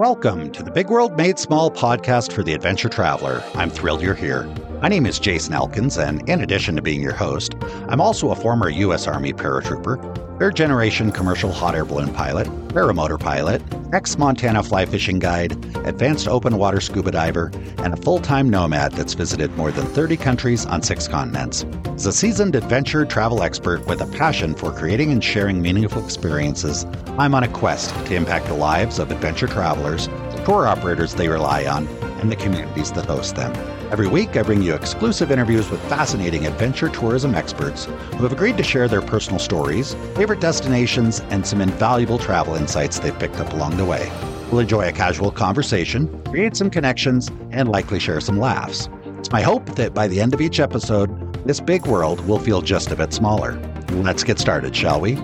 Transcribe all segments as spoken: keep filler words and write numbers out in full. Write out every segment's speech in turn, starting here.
Welcome to the Big World Made Small podcast for the adventure traveler. I'm thrilled you're here. My name is Jason Elkins, and in addition to being your host, I'm also a former U S Army paratrooper, third-generation commercial hot air balloon pilot, paramotor pilot, ex-Montana fly fishing guide, advanced open water scuba diver, and a full-time nomad that's visited more than thirty countries on six continents. As a seasoned adventure travel expert with a passion for creating and sharing meaningful experiences, I'm on a quest to impact the lives of adventure travelers, tour operators they rely on, and the communities that host them. Every week, I bring you exclusive interviews with fascinating adventure tourism experts who have agreed to share their personal stories, favorite destinations, and some invaluable travel insights they've picked up along the way. We'll enjoy a casual conversation, create some connections, and likely share some laughs. It's my hope that by the end of each episode, this big world will feel just a bit smaller. Let's get started, shall we?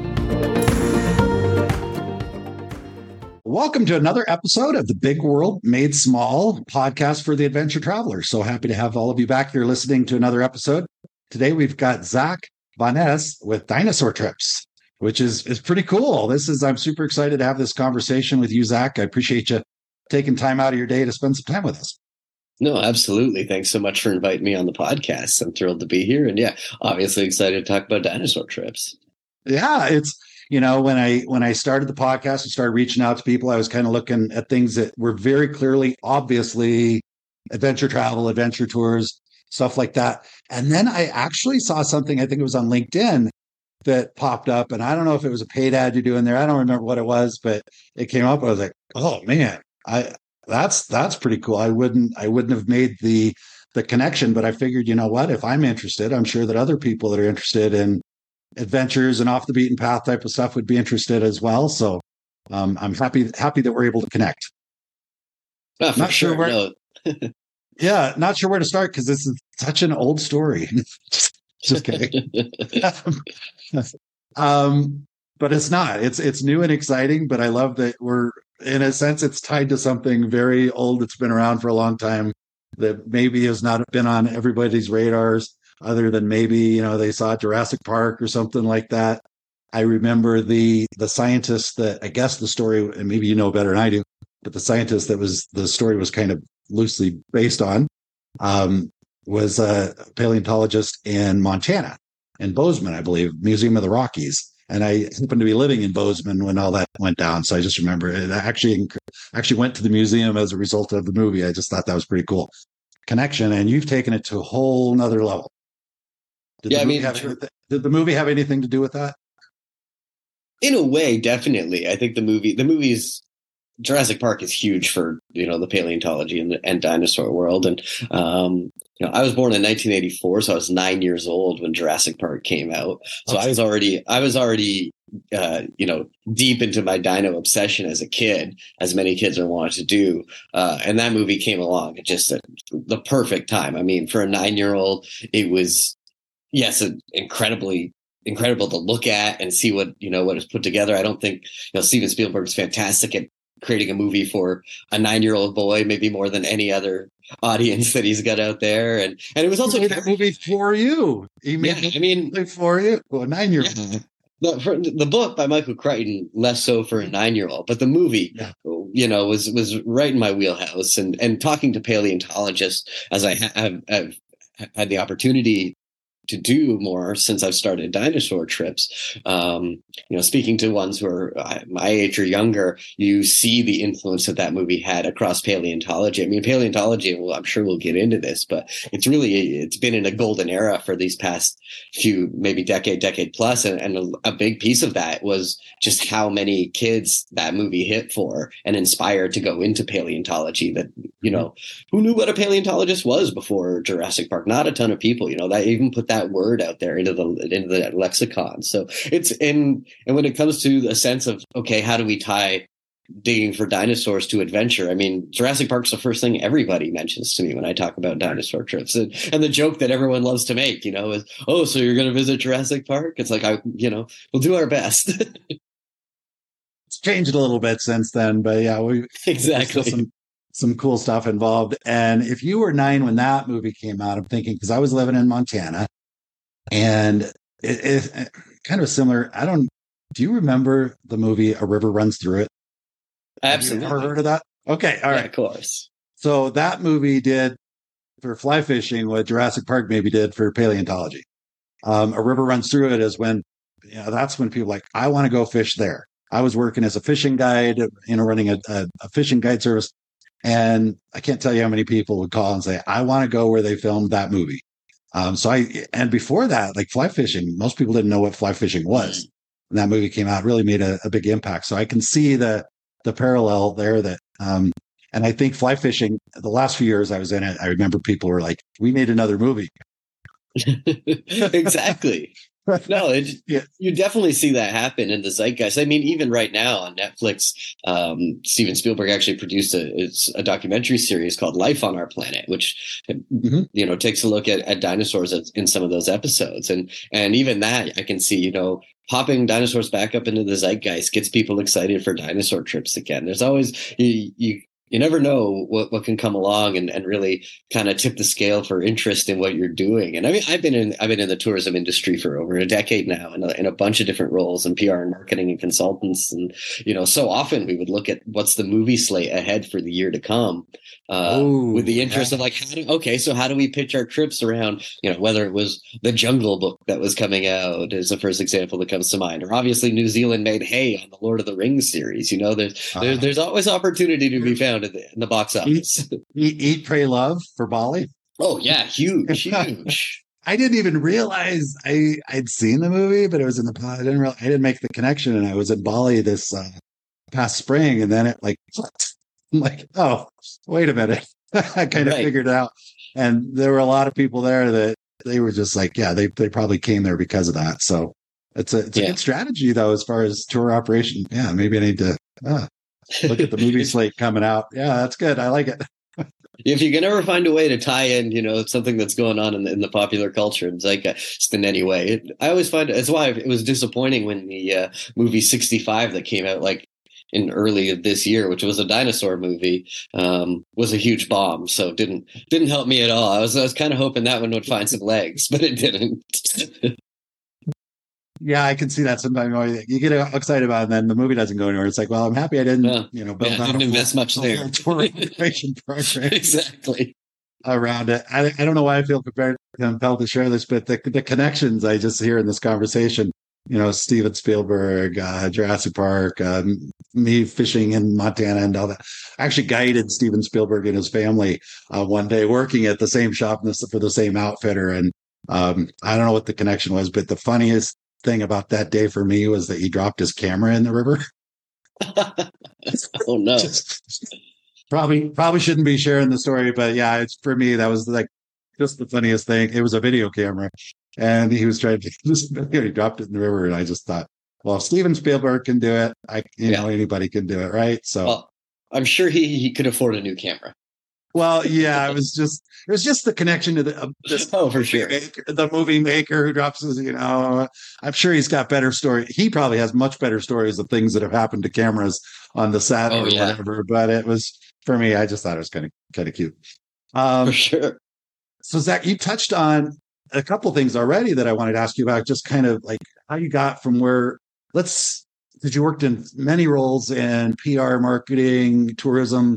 Welcome to another episode of the Big World Made Small podcast for the adventure traveler. So happy to have all of you back here listening to another episode. Today we've got Zach Van Ness with Dinosaur Trips, which is, is pretty cool. This is, I'm super excited to have this conversation with you, Zach. I appreciate you taking time out of your day to spend some time with us. No, absolutely. Thanks so much for inviting me on the podcast. I'm thrilled to be here. And yeah, obviously excited to talk about dinosaur trips. Yeah, it's, you know, when I when I started the podcast and started reaching out to people, I was kind of looking at things that were very clearly, obviously, adventure travel, adventure tours, stuff like that. And then I actually saw something, I think it was on LinkedIn, that popped up. And I don't know if it was a paid ad you're doing there. I don't remember what it was, but it came up. I was like, oh, man, I that's that's pretty cool. I wouldn't I wouldn't have made the the connection, but I figured, you know what, if I'm interested, I'm sure that other people that are interested in adventures and off the beaten path type of stuff would be interested as well. So um, I'm happy happy that we're able to connect. Oh, not sure, sure where. No. yeah, not sure where to start because this is such an old story. just, just kidding. um, but it's not. It's it's new and exciting. But I love that we're, in a sense, it's tied to something very old that's been around for a long time that maybe has not been on everybody's radars, other than maybe, you know, they saw Jurassic Park or something like that. I remember the the scientist that, I guess the story, and maybe you know better than I do, but the scientist that was the story was kind of loosely based on um, was a paleontologist in Montana, in Bozeman, I believe, Museum of the Rockies. And I happened to be living in Bozeman when all that went down. So I just remember it. I actually, actually went to the museum as a result of the movie. I just thought that was pretty cool connection. And you've taken it to a whole nother level. Did, yeah, the I mean, have anything, did the movie have anything to do with that? In a way, definitely. I think the movie, the movie's Jurassic Park is huge for, you know, the paleontology and, the, and dinosaur world. And, um, you know, I was born in nineteen eighty-four, so I was nine years old when Jurassic Park came out. So okay. I was already, I was already, uh, you know, deep into my dino obsession as a kid, as many kids are wanting to do. Uh, and that movie came along at just a, the perfect time. I mean, for a nine-year-old, it was, yes, incredibly incredible to look at and see what, you know, what is put together. I don't think, you know, Steven Spielberg's fantastic at creating a movie for a nine-year-old boy, maybe more than any other audience that he's got out there. And and it was also he made a movie for you. He made yeah, I mean, for you, well, a nine-year-old. Yeah. The, for the book by Michael Crichton, less so for a nine-year-old, but the movie, yeah. you know, was was right in my wheelhouse. And and talking to paleontologists, as I have, have had the opportunity to do more since I've started dinosaur trips, um, you know, speaking to ones who are my age or younger, you see the influence that that movie had across paleontology. I mean, paleontology, well, I'm sure we'll get into this, but it's really, it's been in a golden era for these past few, maybe decade, decade plus. And, and a, a big piece of that was just how many kids that movie hit for and inspired to go into paleontology that, you know, who knew what a paleontologist was before Jurassic Park? Not a ton of people, you know, that even put that word out there into the into the lexicon. So it's in, and when it comes to a sense of, okay, how do we tie digging for dinosaurs to adventure? I mean, Jurassic Park's the first thing everybody mentions to me when I talk about dinosaur trips. And, and the joke that everyone loves to make, you know, is, oh, so you're going to visit Jurassic Park? It's like, I, you know, we'll do our best. It's changed a little bit since then, but yeah, we exactly. Some, some cool stuff involved. And if you were nine when that movie came out, I'm thinking, because I was living in Montana, and it, it kind of similar. I don't. Do you remember the movie A River Runs Through It? Absolutely. Have you ever heard of that? Okay, all Yeah, right. of course. So that movie did for fly fishing what Jurassic Park maybe did for paleontology. Um, a river runs through it is when, you know, that's when people are like, I want to go fish there. I was working as a fishing guide, you know, running a, a, a fishing guide service. And I can't tell you how many people would call and say, I want to go where they filmed that movie. Um, so I, and before that, like fly fishing, most people didn't know what fly fishing was. And that movie came out, really made a, a big impact. So I can see the, the parallel there that, um, and I think fly fishing, the last few years I was in it, I remember people were like, we need another movie. Exactly. No, it, yeah. You definitely see that happen in the zeitgeist. I mean, even right now on Netflix, um, Steven Spielberg actually produced a, it's a documentary series called Life on Our Planet, which, mm-hmm. you know, takes a look at, at dinosaurs in some of those episodes. And, and even that I can see, you know, popping dinosaurs back up into the zeitgeist gets people excited for dinosaur trips again. There's always, you, you You never know what, what can come along and, and really kind of tip the scale for interest in what you're doing. And I mean, I've been in I've been in the tourism industry for over a decade now, in a, in a bunch of different roles in P R and marketing and consultants. And you know, so often we would look at what's the movie slate ahead for the year to come, uh, Ooh, with the interest yeah. of like, how do, okay, so how do we pitch our trips around? You know, whether it was the Jungle Book that was coming out is the first example that comes to mind, or obviously New Zealand made hay on the Lord of the Rings series. You know, there's uh, there, there's always opportunity to be found in the, in the box office. Eat, eat, eat, Pray, Love for Bali. Oh yeah, huge, huge. I didn't even realize I I'd seen the movie, but it was in the I didn't realize, I didn't make the connection, and I was in Bali this uh, past spring, and then it like I'm like, oh, wait a minute, I kind of right. figured it out, and there were a lot of people there that they were just like, yeah, they they probably came there because of that. So it's a it's a yeah. good strategy though, as far as tour operation. Yeah, maybe I need to. Uh, Look at the movie slate coming out. Yeah, that's good. I like it. If you can ever find a way to tie in, you know, something that's going on in the, in the popular culture and zeitgeist in any way, it, I always find that's why it was disappointing when the uh, movie sixty-five that came out like in early this year, which was a dinosaur movie, um, was a huge bomb. So didn't didn't help me at all. I was I was kind of hoping that one would find some legs, but it didn't. Yeah, I can see that sometimes. You get excited about it, and then the movie doesn't go anywhere. It's like, well, I'm happy I didn't, uh, you know, build yeah, didn't invest much there. Exactly around it. I, I don't know why I feel prepared, compelled to share this, but the the connections I just hear in this conversation, you know, Steven Spielberg, uh, Jurassic Park, um, me fishing in Montana, and all that. I actually guided Steven Spielberg and his family uh, one day, working at the same shop for the same outfitter, and um, I don't know what the connection was, but the funniest thing about that day for me was that he dropped his camera in the river. Oh no. Just, probably probably shouldn't be sharing the story, but yeah, it's for me that was like just the funniest thing. It was a video camera, and he was trying to this video, he dropped it in the river, and I just thought, well, if Steven Spielberg can do it, I you yeah. know anybody can do it, right? So well, I'm sure he he could afford a new camera. Well, yeah, it was just it was just the connection to the uh, this oh for sure maker, the movie maker who drops his, you know, I'm sure he's got better story. He probably has much better stories of things that have happened to cameras on the set oh, or yeah. whatever. But it was for me, I just thought it was kind of kind of cute. Um, for sure. So Zach, you touched on a couple things already that I wanted to ask you about, just kind of like how you got from where let's because you worked in many roles in P R, marketing, tourism.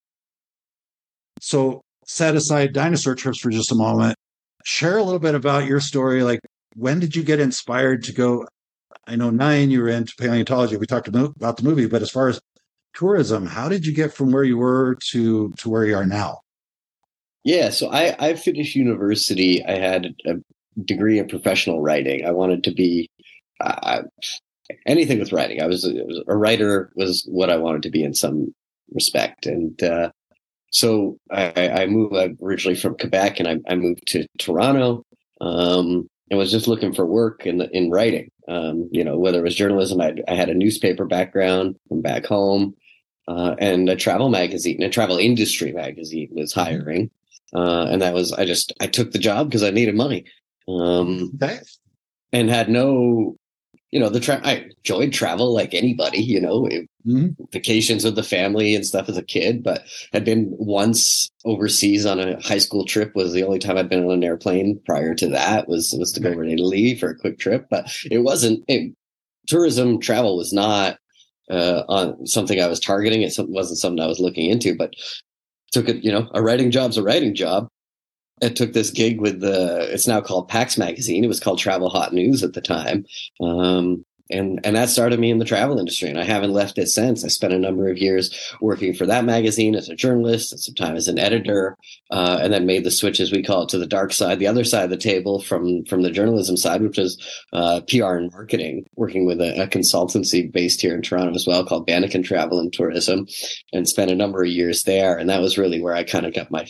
So set aside dinosaur trips for just a moment. Share a little bit about your story. Like, when did you get inspired to go? I know nine, you were into paleontology. We talked about the movie, but as far as tourism, how did you get from where you were to, to where you are now? Yeah, so I, I finished university. I had a degree in professional writing. I wanted to be uh, anything with writing. I was a, a writer was what I wanted to be in some respect. And, uh, So I, I moved I'm originally from Quebec, and I, I moved to Toronto, um, and was just looking for work in in writing. Um, you know, whether it was journalism, I, I had a newspaper background from back home, uh, and a travel magazine, a travel industry magazine was hiring, uh, and that was I just I took the job because I needed money, um, okay. and had no. You know, the tra- I enjoyed travel like anybody, you know, it, mm-hmm. vacations with the family and stuff as a kid, but had been once overseas on a high school trip was the only time I'd been on an airplane. Prior to that was, was to go over to Italy for a quick trip, but it wasn't, it, tourism travel was not uh, on something I was targeting. It wasn't something I was looking into, but took it, you know, a writing job's a writing job. I took this gig with the, it's now called PAX Magazine. It was called Travel Hot News at the time. Um, and, and that started me in the travel industry, and I haven't left it since. I spent a number of years working for that magazine as a journalist, and sometimes as an editor, uh, and then made the switch, as we call it, to the dark side, the other side of the table from, from the journalism side, which is uh, P R and marketing, working with a, a consultancy based here in Toronto as well called Banneken Travel and Tourism, and spent a number of years there. And that was really where I kind of got my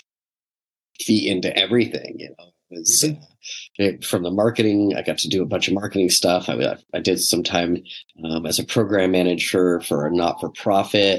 feet into everything, you know. It was, uh, it, from the marketing, I got to do a bunch of marketing stuff. I, I did some time um, as a program manager for a not-for-profit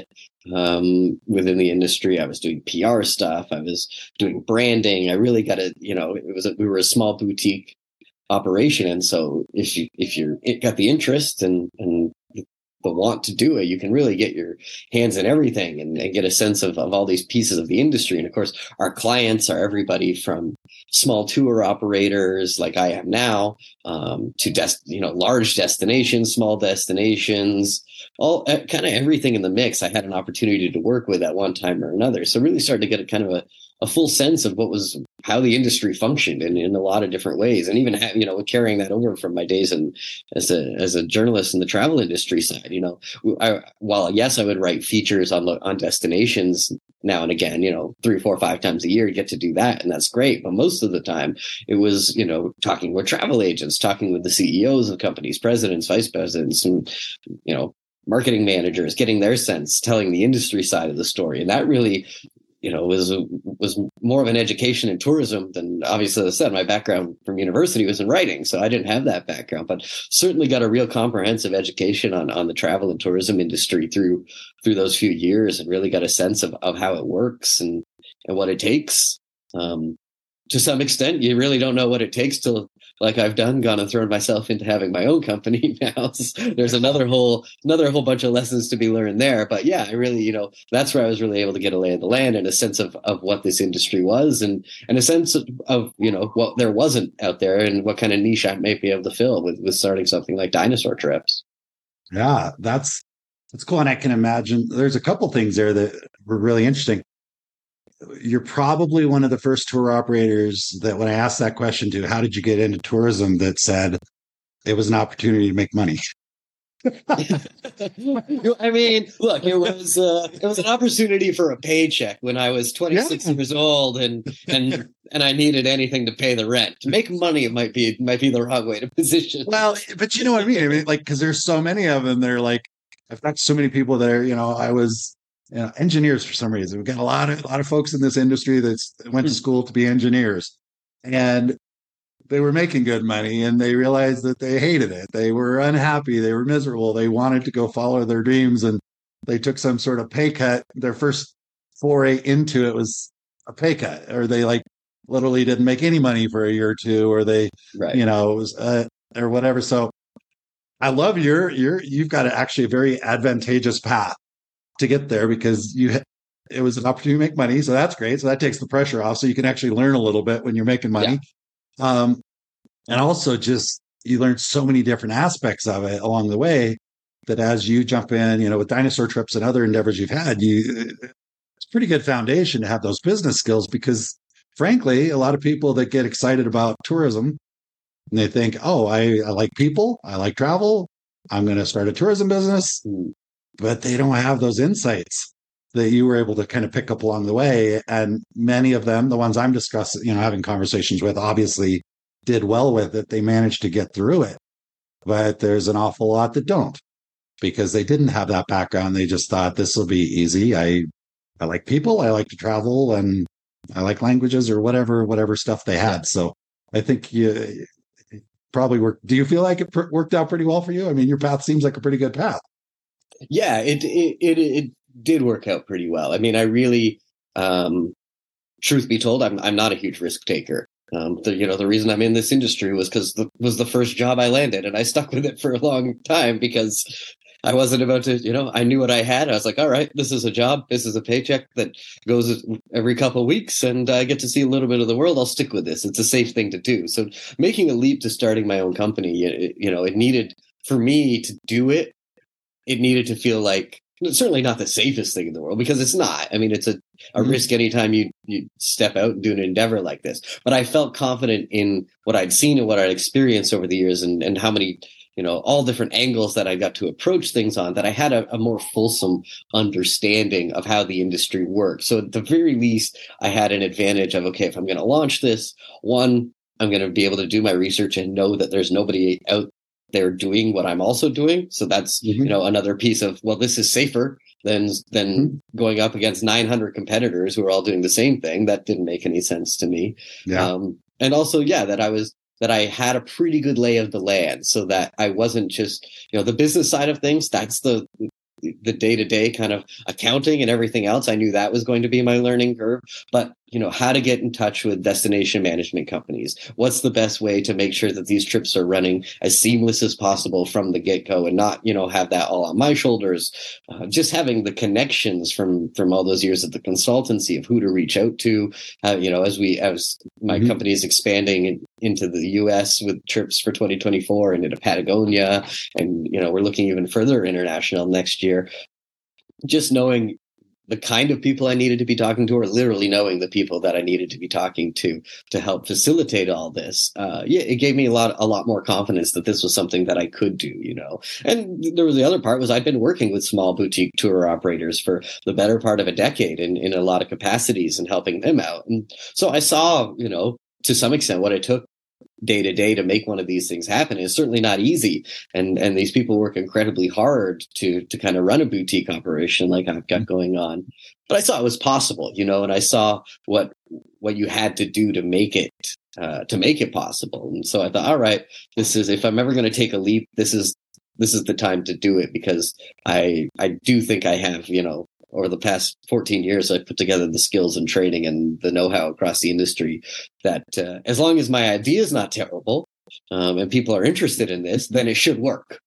um, within the industry. I was doing P R stuff. I was doing branding. I really got to, you know, it was a, we were a small boutique operation, and so if you if you're it got the interest and and the want to do it, you can really get your hands in everything and, and get a sense of, of all these pieces of the industry. And of course, our clients are everybody from small tour operators like I am now, um, to des- you know, large destinations, small destinations, all uh, kind of everything in the mix. I had an opportunity to work with at one time or another. So really started to get a kind of a, a full sense of what was, how the industry functioned in, in a lot of different ways. And even, have, you know, carrying that over from my days in, as a, as a journalist in the travel industry side, you know, I, while yes, I would write features on, on destinations now and again, you know, three, four, five times a year, you get to do that. And that's great. But most of the time it was, you know, talking with travel agents, talking with the C E Os of companies, presidents, vice presidents, and, you know, marketing managers, getting their sense, telling the industry side of the story. And that really, you know, was was more of an education in tourism than, obviously, as I said, my background from university was in writing, so I didn't have that background, but certainly got a real comprehensive education on, on the travel and tourism industry through through those few years, and really got a sense of, of how it works and, and what it takes. Um, to some extent, you really don't know what it takes till, like I've done, gone and thrown myself into having my own company now. So there's another whole another whole bunch of lessons to be learned there. But yeah, I really, you know, that's where I was really able to get a lay of the land and a sense of, of what this industry was, and, and a sense of, of, you know, what there wasn't out there and what kind of niche I may be able to fill with, with starting something like Dinosaur Trips. Yeah, that's that's cool. And I can imagine there's a couple things there that were really interesting. You're probably one of the first tour operators that, when I asked that question to, how did you get into tourism, that said it was an opportunity to make money. I mean, look, it was uh, it was an opportunity for a paycheck when I was twenty-six yeah. years old, and and and I needed anything to pay the rent. To make money, it might be it might be the wrong way to position. Well, but you know what I mean. I mean, like, because there's so many of them. They're like, I've got so many people there. You know, I was. You know, engineers for some reason. We've got a lot of a lot of folks in this industry that went to school to be engineers, and they were making good money, and they realized that they hated it. They were unhappy. They were miserable. They wanted to go follow their dreams, and they took some sort of pay cut. Their first foray into it was a pay cut, or they like literally didn't make any money for a year or two, or they, right. you know, it was uh, or whatever. So I love your your you've got actually a very advantageous path to get there, because you it was an opportunity to make money, so that's great. So that takes the pressure off, so you can actually learn a little bit when you're making money. Yeah. Um, and also, just you learn so many different aspects of it along the way that as you jump in, you know, with Dinosaur Trips and other endeavors you've had, you it's a pretty good foundation to have those business skills. Because frankly, a lot of people that get excited about tourism, and they think, oh, I, I like people, I like travel, I'm going to start a tourism business. Mm. But they don't have those insights that you were able to kind of pick up along the way. And many of them, the ones I'm discussing, you know, having conversations with, obviously did well with it. They managed to get through it. But there's an awful lot that don't, because they didn't have that background. They just thought this will be easy. I, I like people, I like to travel, and I like languages, or whatever, whatever stuff they had. So I think you probably worked. Do you feel like it pr- worked out pretty well for you? I mean, your path seems like a pretty good path. Yeah, it, it it it did work out pretty well. I mean, I really, um, truth be told, I'm I'm not a huge risk taker. Um, the, you know, the reason I'm in this industry was because the was the first job I landed, and I stuck with it for a long time because I wasn't about to, you know, I knew what I had. I was like, all right, this is a job, this is a paycheck that goes every couple of weeks, and I get to see a little bit of the world. I'll stick with this. It's a safe thing to do. So making a leap to starting my own company, you, you know, it needed for me to do it. it needed to feel like, certainly not the safest thing in the world, because it's not. I mean, it's a, a mm-hmm. risk anytime you, you step out and do an endeavor like this. But I felt confident in what I'd seen and what I'd experienced over the years, and, and how many, you know, all different angles that I got to approach things on, that I had a, a more fulsome understanding of how the industry works. So at the very least, I had an advantage of, okay, if I'm going to launch this, one, I'm going to be able to do my research and know that there's nobody out they're doing what I'm also doing. So that's, mm-hmm. you know, another piece of, well, this is safer than, than mm-hmm. going up against nine hundred competitors who are all doing the same thing. That didn't make any sense to me. Yeah. Um, and also, yeah, that I was, that I had a pretty good lay of the land, so that I wasn't just, you know, the business side of things. That's the, the day-to-day kind of accounting and everything else. I knew that was going to be my learning curve, but you know, how to get in touch with destination management companies. What's the best way to make sure that these trips are running as seamless as possible from the get-go, and not, you know, have that all on my shoulders. Uh, just having the connections from, from all those years of the consultancy of who to reach out to, uh, you know, as we, as my mm-hmm. company is expanding in, into the U S with trips for twenty twenty-four and into Patagonia. And, you know, we're looking even further international next year. Just knowing the kind of people I needed to be talking to, or literally knowing the people that I needed to be talking to to help facilitate all this. Uh, yeah, it gave me a lot, a lot more confidence that this was something that I could do, you know. And there was the other part was I'd been working with small boutique tour operators for the better part of a decade in, in a lot of capacities and helping them out. And so I saw, you know, to some extent what it took day to day to make one of these things happen. It's certainly not easy. And, and these people work incredibly hard to, to kind of run a boutique operation like I've got going on. But I saw it was possible, you know, and I saw what, what you had to do to make it, uh, to make it possible. And so I thought, all right, this is, if I'm ever going to take a leap, this is, this is the time to do it, because I, I do think I have, you know, over the past fourteen years, I've put together the skills and training and the know-how across the industry that uh, as long as my idea is not terrible um, and people are interested in this, then it should work.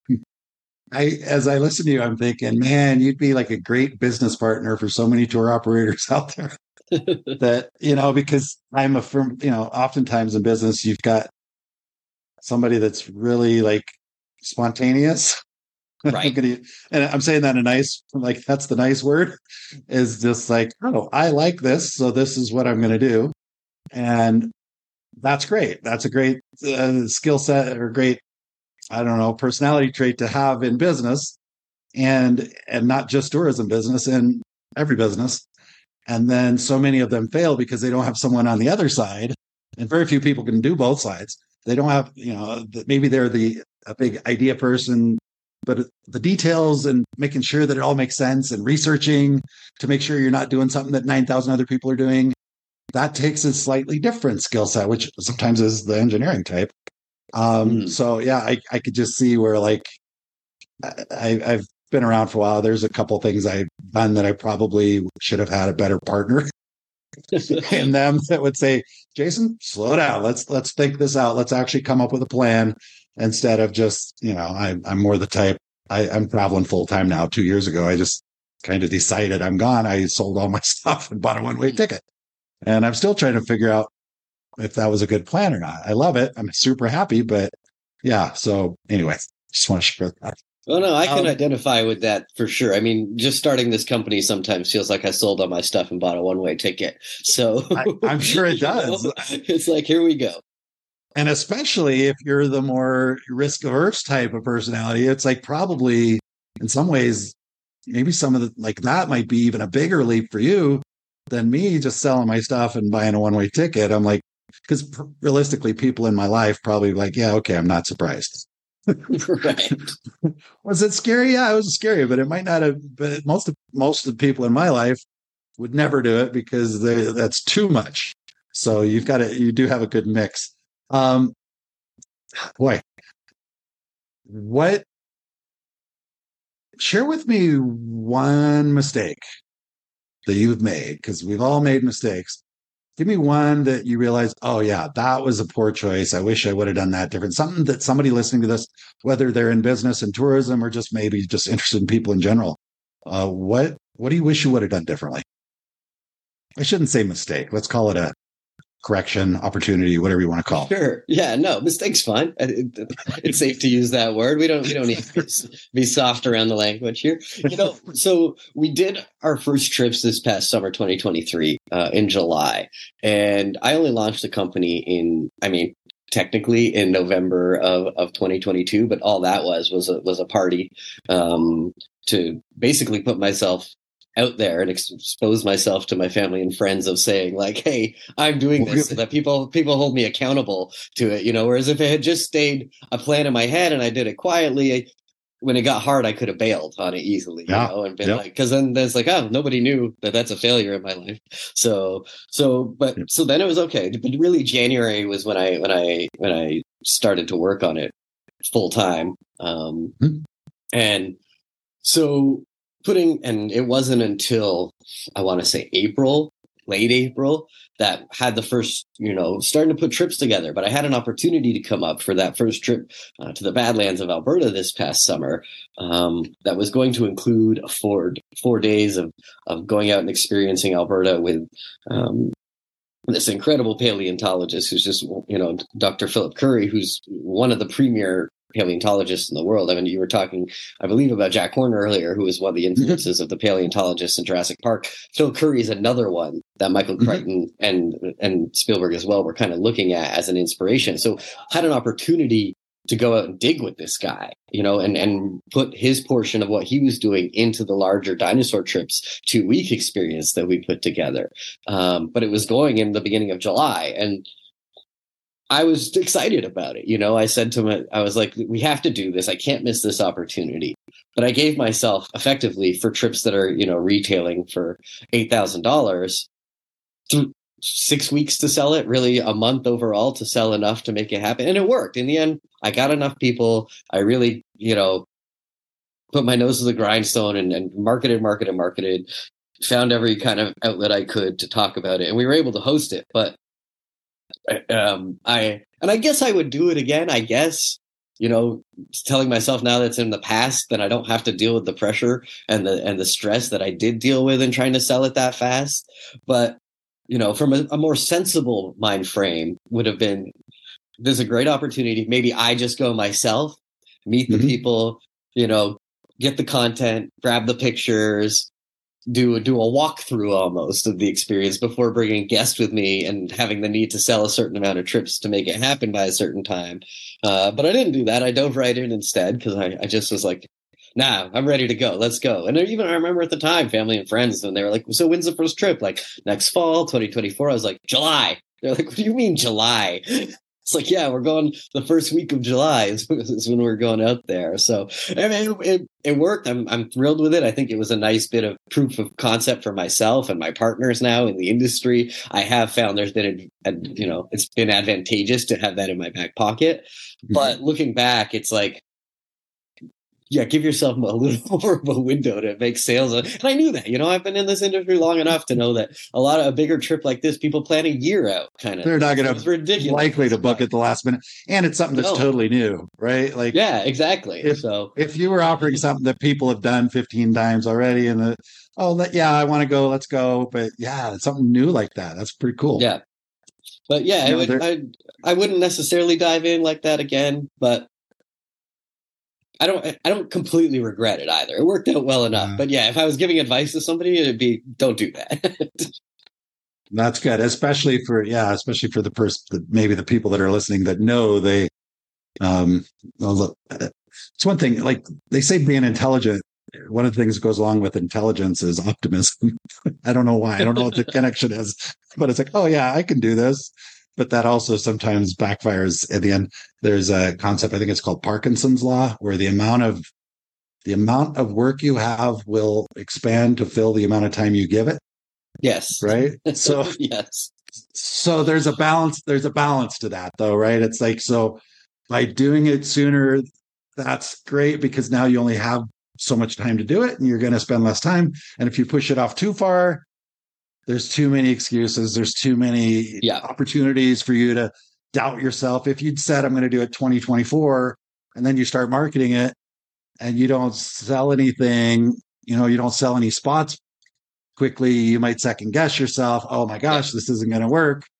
I, as I listen to you, I'm thinking, man, you'd be like a great business partner for so many tour operators out there. That, you know, because I'm a firm, you know, oftentimes in business, you've got somebody that's really like spontaneous. Right. And I'm saying that in a nice, like, that's the nice word, is just like, oh, I like this, so this is what I'm going to do. And that's great. That's a great uh, skill set, or great, I don't know, personality trait to have in business, and and not just tourism business, in every business. And then so many of them fail because they don't have someone on the other side, and very few people can do both sides. They don't have, you know, maybe they're the a big idea person, but the details and making sure that it all makes sense, and researching to make sure you're not doing something that nine thousand other people are doing, that takes a slightly different skill set, which sometimes is the engineering type. Um, mm. So yeah, I, I could just see where, like, I, I've been around for a while. There's a couple things I've done that I probably should have had a better partner in them that would say, Jason, slow down. Let's, let's think this out. Let's actually come up with a plan. Instead of just, you know, I, I'm more the type, I, I'm traveling full time now. Two years ago, I just kind of decided I'm gone. I sold all my stuff and bought a one way ticket. And I'm still trying to figure out if that was a good plan or not. I love it. I'm super happy. But yeah. So anyway, just want to share that. Oh, no, I can um, identify with that for sure. I mean, just starting this company sometimes feels like I sold all my stuff and bought a one way ticket. So I, I'm sure it does. Know, it's like, here we go. And especially if you're the more risk averse type of personality, it's like probably in some ways, maybe some of the, like that might be even a bigger leap for you than me just selling my stuff and buying a one way ticket. I'm like, because realistically, people in my life probably like, yeah, okay, I'm not surprised. Right. Was it scary? Yeah, it was scary, but it might not have. But most of most of the people in my life would never do it because they, that's too much. So you've got to, you do have a good mix. Um, boy, what, share with me one mistake that you've made, because we've all made mistakes. Give me one that you realize, oh yeah, that was a poor choice. I wish I would have done that different. Something that somebody listening to this, whether they're in business and tourism or just maybe just interested in people in general, uh, what, what do you wish you would have done differently? I shouldn't say mistake. Let's call it a, correction, opportunity, whatever you want to call it. Sure. Yeah. No, mistake's fine. It, it, it's safe to use that word. We don't. We don't need to be soft around the language here. You know. So we did our first trips this past summer, twenty twenty-three, uh, in July, and I only launched the company in. I mean, technically in November of, of twenty twenty-two, but all that was was a was a party um, to basically put myself out there and expose myself to my family and friends of saying like, hey, I'm doing this so that people people hold me accountable to it, you know, whereas if it had just stayed a plan in my head and I did it quietly, I, when it got hard, I could have bailed on it easily, yeah. you know, and been yep. like, because then there's like, oh, nobody knew that that's a failure in my life. So, so, but yep. so then it was okay. But really, January was when I when I when I started to work on it full time, um, mm-hmm. and so. Putting, and it wasn't until I want to say April, late April, that had the first, you know, starting to put trips together. But I had an opportunity to come up for that first trip uh, to the Badlands of Alberta this past summer. Um, that was going to include a four four days of of going out and experiencing Alberta with um, this incredible paleontologist who's just, you know, Doctor Philip Currie, who's one of the premier paleontologists in the world. I mean, you were talking, I believe, about Jack Horner earlier, who was one of the influences of the paleontologists in Jurassic Park. Phil Currie is another one that Michael Crichton mm-hmm. and and Spielberg as well were kind of looking at as an inspiration. So had an opportunity to go out and dig with this guy, you know, and, and put his portion of what he was doing into the larger Dinosaur Trips two week experience that we put together. Um, but it was going in the beginning of July, and I was excited about it. You know, I said to him, I was like, we have to do this. I can't miss this opportunity. But I gave myself effectively for trips that are, you know, retailing for eight thousand dollars, six weeks to sell it, really a month overall to sell enough to make it happen. And it worked. In the end, I got enough people. I really, you know, put my nose to the grindstone and, and marketed, marketed, marketed, found every kind of outlet I could to talk about it. And we were able to host it. But Um, I and I guess I would do it again. I guess, you know, telling myself now that's in the past, then I don't have to deal with the pressure and the and the stress that I did deal with in trying to sell it that fast. But you know, from a, a more sensible mind frame, would have been there's a great opportunity. Maybe I just go myself, meet the mm-hmm. people, you know, get the content, grab the pictures. do do a walkthrough almost of the experience before bringing guests with me and having the need to sell a certain amount of trips to make it happen by a certain time. Uh, but I didn't do that. I dove right in instead because I, I just was like, nah, I'm ready to go. Let's go. And even I remember at the time, family and friends, and they were like, so when's the first trip? Like next fall, twenty twenty-four. I was like, July. They're like, what do you mean July? It's like, yeah, we're going the first week of July is, is when we're going out there. So I mean, it, it, it worked. I'm I'm thrilled with it. I think it was a nice bit of proof of concept for myself and my partners now in the industry. I have found there's been, a, a, you know, it's been advantageous to have that in my back pocket. Mm-hmm. But looking back, it's like, yeah, give yourself a little more of a window to make sales. And I knew that, you know, I've been in this industry long enough to know that a lot of a bigger trip like this, people plan a year out kind of. They're not going to likely to book at the last minute. And it's something that's no. totally new, right? Like, yeah, exactly. If, so if you were offering something that people have done fifteen times already and the, oh, that, yeah, I want to go, let's go. But yeah, something new like that. That's pretty cool. Yeah. But yeah, you know, would, I, I wouldn't necessarily dive in like that again, but I don't I don't completely regret it either. It worked out well enough. Yeah. But yeah, if I was giving advice to somebody, it'd be don't do that. That's good. Especially for yeah, especially for the person maybe the people that are listening that know they um well, look, it's one thing, like they say being intelligent, one of the things that goes along with intelligence is optimism. I don't know why. I don't know what the connection is, but it's like, oh yeah, I can do this. But that also sometimes backfires at the end. There's a concept, I think it's called Parkinson's law, where the amount of the amount of work you have will expand to fill the amount of time you give it. Yes. Right. So yes. So there's a balance. There's a balance to that, though, right? It's like, so by doing it sooner, that's great because now you only have so much time to do it, and you're going to spend less time. And if you push it off too far, there's too many excuses. There's too many yeah. opportunities for you to doubt yourself. If you'd said, I'm going to do it twenty twenty-four, and then you start marketing it and you don't sell anything, you know, you don't sell any spots quickly, you might second guess yourself. Oh my gosh, this isn't going to work.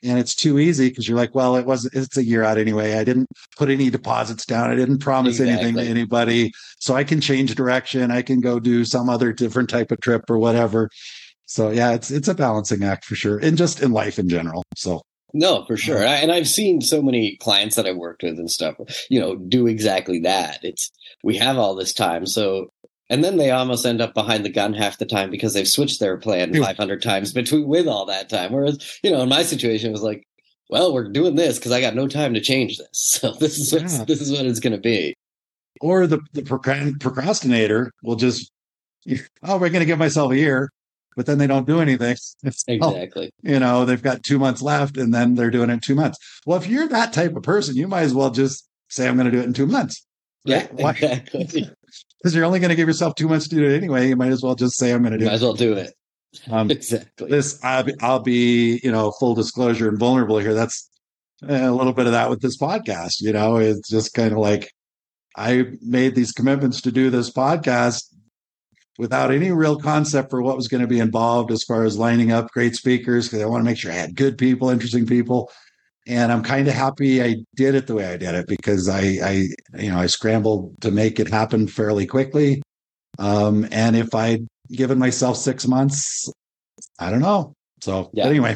And it's too easy because you're like, well, it was, it's a year out anyway. I didn't put any deposits down. I didn't promise Exactly. anything to anybody. So I can change direction. I can go do some other different type of trip or whatever. So yeah, it's, it's a balancing act for sure. And just in life in general. So. No, for sure. And I've seen so many clients that I've worked with and stuff, you know, do exactly that. It's, we have all this time. So, and then they almost end up behind the gun half the time because they've switched their plan five hundred times between with all that time. Whereas, you know, in my situation, it was like, well, we're doing this because I got no time to change this. So this is what yeah. this is what it's going to be. Or the the procrastinator will just, oh, we're going to give myself a year, but then they don't do anything. It's, exactly. Oh, you know, they've got two months left, and then they're doing it in two months. Well, if you're that type of person, you might as well just say, I'm going to do it in two months. Right? Yeah, exactly. Because you're only going to give yourself two months to do it anyway. You might as well just say, I'm going to do might it. Might as well do it. Um, exactly. This, I'll be, I'll be, you know, full disclosure and vulnerable here. That's a little bit of that with this podcast. You know, it's just kind of like I made these commitments to do this podcast without any real concept for what was going to be involved as far as lining up great speakers, because I want to make sure I had good people, interesting people. And I'm kind of happy I did it the way I did it because I, I, you know, I scrambled to make it happen fairly quickly. Um, and if I'd given myself six months, I don't know. So yeah. Anyway,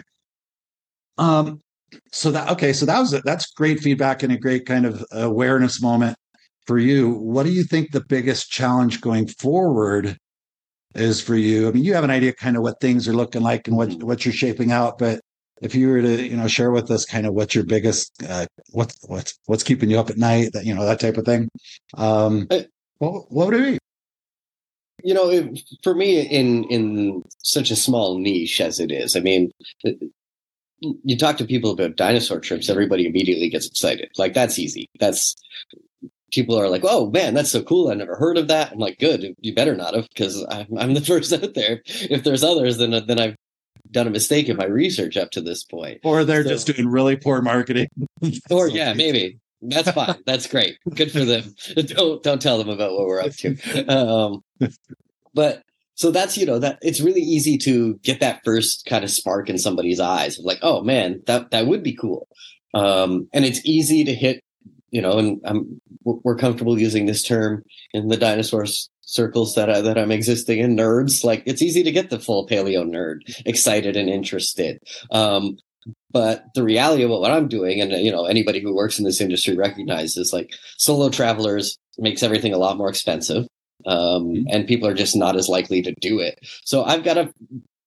um, so that, okay. So that was, that's great feedback and a great kind of awareness moment for you. What do you think the biggest challenge going forward is for you? I mean, you have an idea kind of what things are looking like and what, what you're shaping out, but if you were to, you know, share with us kind of what's your biggest, uh, what, what's, what's keeping you up at night, that, you know, that type of thing. Um, what, what would it be? You know, it, for me, in in such a small niche as it is, I mean, it, you talk to people about dinosaur trips, everybody immediately gets excited. Like, that's easy. That's people are like, oh, man, that's so cool. I never heard of that. I'm like, good. You better not have, because I'm, I'm the first out there. If there's others, then then I've done a mistake in my research up to this point. Or they're so, just doing really poor marketing. Or, yeah, maybe. That's fine. That's great. Good for them. Don't don't tell them about what we're up to. Um, but so that's, you know, that it's really easy to get that first kind of spark in somebody's eyes of like, oh man, that that would be cool. Um, and it's easy to hit, you know, and I'm we're comfortable using this term in the dinosaur circles that I, that I'm existing in, nerds. Like, it's easy to get the full paleo nerd excited and interested. Um, But the reality of what I'm doing, and, you know, anybody who works in this industry recognizes, like, solo travelers makes everything a lot more expensive. Um, and people are just not as likely to do it. So I've got to,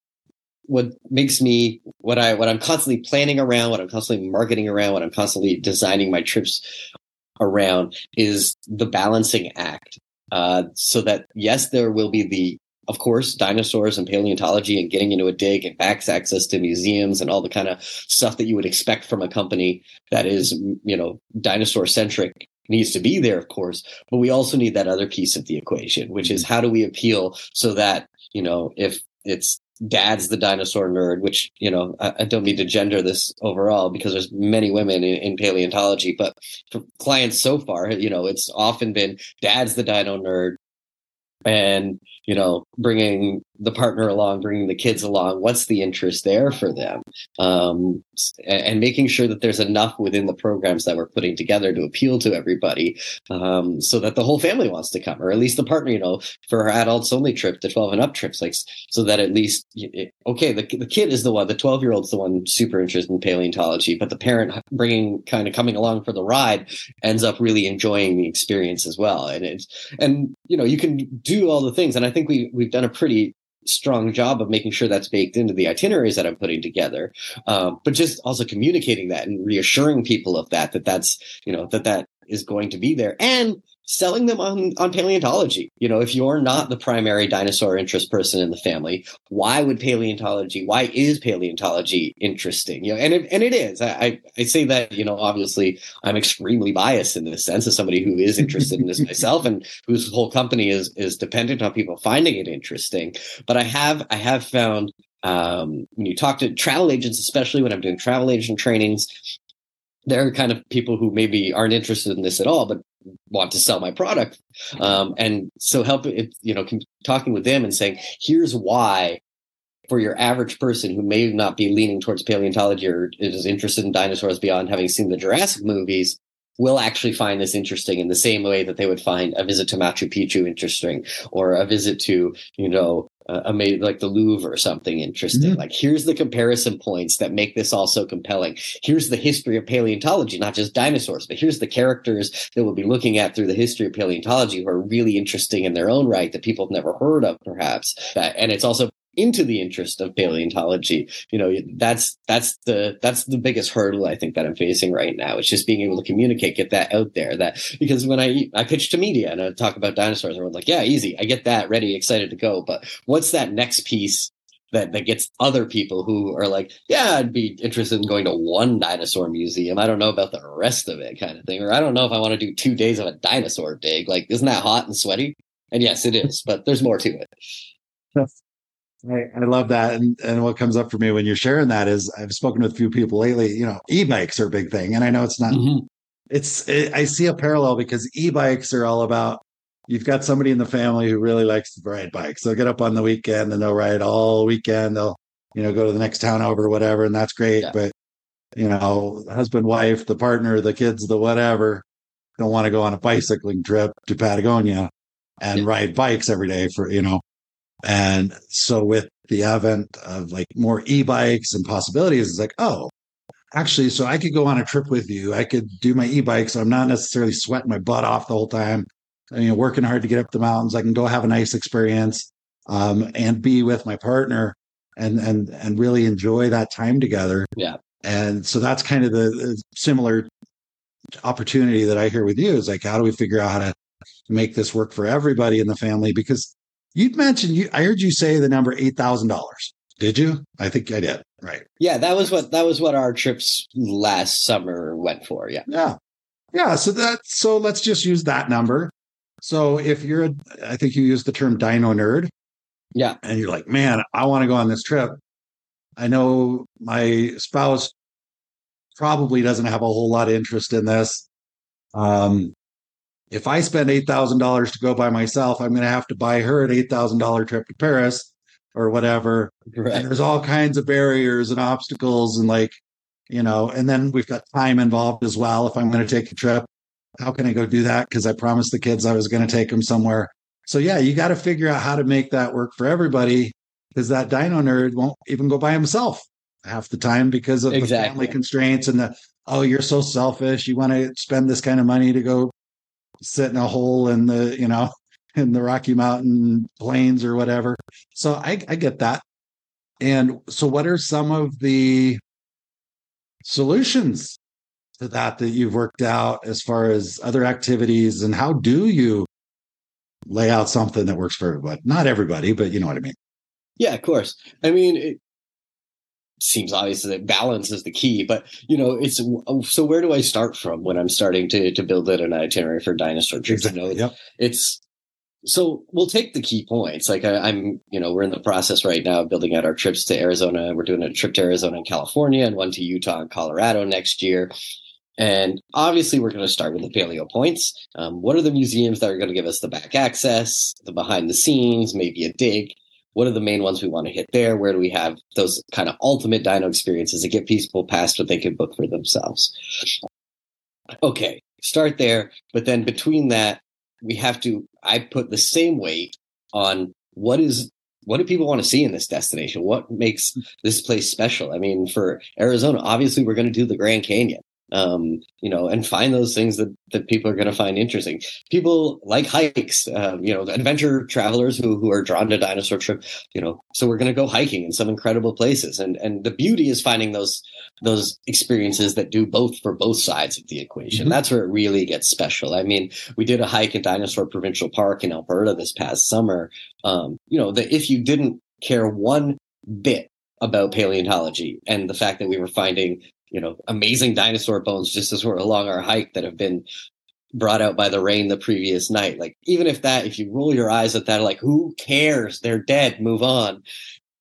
what makes me, what I, what I'm constantly planning around, what I'm constantly marketing around, what I'm constantly designing my trips around is the balancing act. Uh, so that, yes, there will be the, of course, dinosaurs and paleontology and getting into a dig and back access to museums and all the kind of stuff that you would expect from a company that is, you know, dinosaur centric needs to be there, of course. But we also need that other piece of the equation, which is how do we appeal so that, you know, if it's dad's the dinosaur nerd, which, you know, I, I don't mean to gender this overall because there's many women in, in paleontology, but for clients so far, you know, it's often been dad's the dino nerd. And, you know, bringing the partner along, bringing the kids along, what's the interest there for them? Um, and, and making sure that there's enough within the programs that we're putting together to appeal to everybody, um, so that the whole family wants to come, or at least the partner, you know, for our adults only trip, the twelve and up trips, like, so that at least, it, okay, the, the kid is the one, the twelve year old's the one super interested in paleontology, but the parent bringing, kind of coming along for the ride ends up really enjoying the experience as well. And it's, and, you know, you can do all the things. And I think we, we've done a pretty strong job of making sure that's baked into the itineraries that I'm putting together. Um, but just also communicating that and reassuring people of that, that that's, you know, that that is going to be there, and selling them on, on paleontology. You know, if you're not the primary dinosaur interest person in the family, why would paleontology, why is paleontology interesting? You know, and it, and it is, I, I say that, you know, obviously I'm extremely biased in this sense as somebody who is interested in this myself and whose whole company is, is dependent on people finding it interesting. But I have, I have found, um, when you talk to travel agents, especially when I'm doing travel agent trainings, there are kind of people who maybe aren't interested in this at all, but want to sell my product. Um, and so help it, you know, talking with them and saying, here's why for your average person who may not be leaning towards paleontology or is interested in dinosaurs beyond having seen the Jurassic movies, will actually find this interesting in the same way that they would find a visit to Machu Picchu interesting, or a visit to, you know, uh, a like the Louvre or something interesting. Mm-hmm. Like, here's the comparison points that make this all so compelling. Here's the history of paleontology, not just dinosaurs, but here's the characters that we'll be looking at through the history of paleontology who are really interesting in their own right that people have never heard of, perhaps. That, and it's also into the interest of paleontology. You know, that's that's the that's the biggest hurdle I think that I'm facing right now. It's just being able to communicate, get that out there. That because when I I pitch to media and I talk about dinosaurs, everyone's like, yeah, easy, I get that, ready, excited to go. But what's that next piece that that gets other people who are like, yeah, I'd be interested in going to one dinosaur museum. I don't know about the rest of it, kind of thing. Or I don't know if I want to do two days of a dinosaur dig. Like, isn't that hot and sweaty? And yes, it is, but there's more to it. Yes. I, I love that. And, and what comes up for me when you're sharing that is I've spoken with a few people lately, you know, e-bikes are a big thing. And I know it's not, mm-hmm. it's, it, I see a parallel because e-bikes are all about, you've got somebody in the family who really likes to ride bikes. They'll get up on the weekend and they'll ride all weekend. They'll, you know, go to the next town over or whatever. And that's great. Yeah. But, you know, husband, wife, the partner, the kids, the whatever, don't want to go on a bicycling trip to Patagonia and yeah. ride bikes every day for, you know. And so with the advent of like more e-bikes and possibilities, it's like, oh, actually, so I could go on a trip with you. I could do my e-bike. So I'm not necessarily sweating my butt off the whole time. I mean, working hard to get up the mountains. I can go have a nice experience um, and be with my partner and, and, and really enjoy that time together. Yeah. And so that's kind of the, the similar opportunity that I hear with you is like, how do we figure out how to make this work for everybody in the family? Because you'd mentioned, you, I heard you say the number eight thousand dollars. Did you? I think I did. Right. Yeah, that was what that was what our trips last summer went for. Yeah. Yeah. Yeah. So that so let's just use that number. So if you're a, I think you used the term dino nerd. Yeah. And you're like, man, I want to go on this trip. I know my spouse probably doesn't have a whole lot of interest in this. Um, If I spend eight thousand dollars to go by myself, I'm going to have to buy her an eight thousand dollars trip to Paris or whatever. Right. And there's all kinds of barriers and obstacles and like, you know, and then we've got time involved as well. If I'm going to take a trip, how can I go do that? Because I promised the kids I was going to take them somewhere. So yeah, you got to figure out how to make that work for everybody because that dino nerd won't even go by himself half the time because of exactly. the family constraints and the, oh, you're so selfish. You want to spend this kind of money to go sit in a hole in the, you know, in the Rocky Mountain plains or whatever. So I, I get that. And so what are some of the solutions to that that you've worked out as far as other activities and how do you lay out something that works for everybody? Not everybody, but you know what I mean? Yeah, of course. I mean, it seems obvious that balance is the key, but you know, it's so where do I start from when I'm starting to to build out an itinerary for dinosaur trips? Exactly. You know, yep. it's so we'll take the key points. Like I, I'm, you know, we're in the process right now of building out our trips to Arizona. We're doing a trip to Arizona and California and one to Utah and Colorado next year. And obviously, we're going to start with the paleo points. Um, what are the museums that are going to give us the back access, the behind the scenes, maybe a dig? What are the main ones we want to hit there? Where do we have those kind of ultimate dino experiences that get people past what they can book for themselves? Okay, start there. But then between that, we have to, I put the same weight on what is, what do people want to see in this destination? What makes this place special? I mean, for Arizona, obviously, we're going to do the Grand Canyon. Um, you know, and find those things that, that people are going to find interesting. People like hikes, uh, you know, adventure travelers who, who are drawn to dinosaur trip, you know, so we're going to go hiking in some incredible places. And, and the beauty is finding those, those experiences that do both for both sides of the equation. Mm-hmm. That's where it really gets special. I mean, we did a hike at Dinosaur Provincial Park in Alberta this past summer. Um, you know, that if you didn't care one bit about paleontology and the fact that we were finding, you know, amazing dinosaur bones just as we're along our hike that have been brought out by the rain the previous night. Like, even if that, if you roll your eyes at that, like, who cares? They're dead. Move on.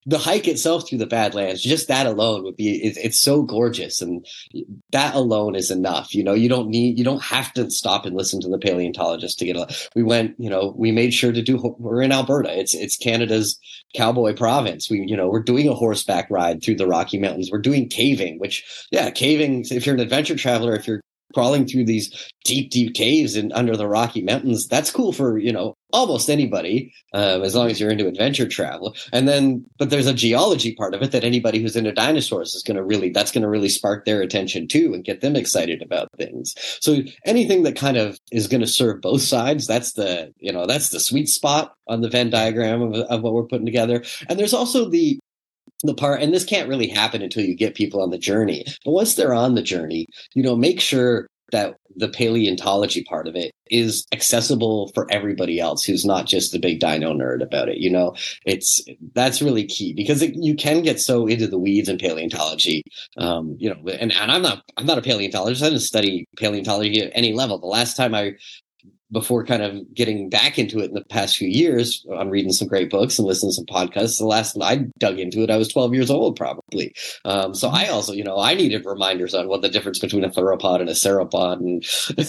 the hike itself through the Badlands, just that alone would be, it, it's so gorgeous. And that alone is enough. You know, you don't need, you don't have to stop and listen to the paleontologist to get a, we went, you know, we made sure to do, we're in Alberta. It's, it's Canada's cowboy province. We, you know, we're doing a horseback ride through the Rocky Mountains. We're doing caving, which, yeah, caving, if you're an adventure traveler, if you're crawling through these deep, deep caves and under the Rocky Mountains, that's cool for, you know, almost anybody, um, as long as you're into adventure travel. And then, but there's a geology part of it that anybody who's into dinosaurs is going to really, that's going to really spark their attention too and get them excited about things. So anything that kind of is going to serve both sides, that's the, you know, that's the sweet spot on the Venn diagram of, of what we're putting together. And there's also the, the part, and this can't really happen until you get people on the journey. But once they're on the journey, you know, make sure that the paleontology part of it is accessible for everybody else who's not just the big dino nerd about it. You know, it's, that's really key because it, you can get so into the weeds in paleontology. Um, you know, and, and I'm not, I'm not a paleontologist. I didn't study paleontology at any level. The last time I, before kind of getting back into it in the past few years, I'm reading some great books and listening to some podcasts. The last time I dug into it, I was twelve years old, probably. Um, so I also, you know, I needed reminders on what the difference between a theropod and a sauropod and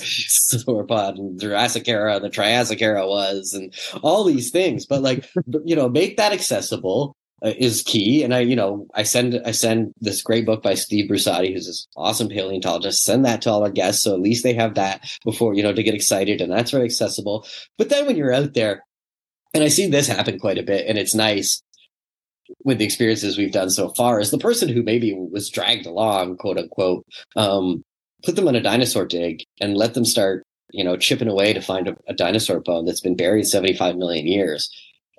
sauropod and Jurassic era, the Triassic era was, and all these things. But like, you know, make that accessible. Uh, is key. And I, you know, I send, I send this great book by Steve Brusati, who's this awesome paleontologist, send that to all our guests. So at least they have that before, you know, to get excited. And that's very accessible. But then when you're out there, and I see this happen quite a bit, and it's nice with the experiences we've done so far, is the person who maybe was dragged along, quote unquote, um, put them on a dinosaur dig and let them start, you know, chipping away to find a, a dinosaur bone that's been buried seventy-five million years.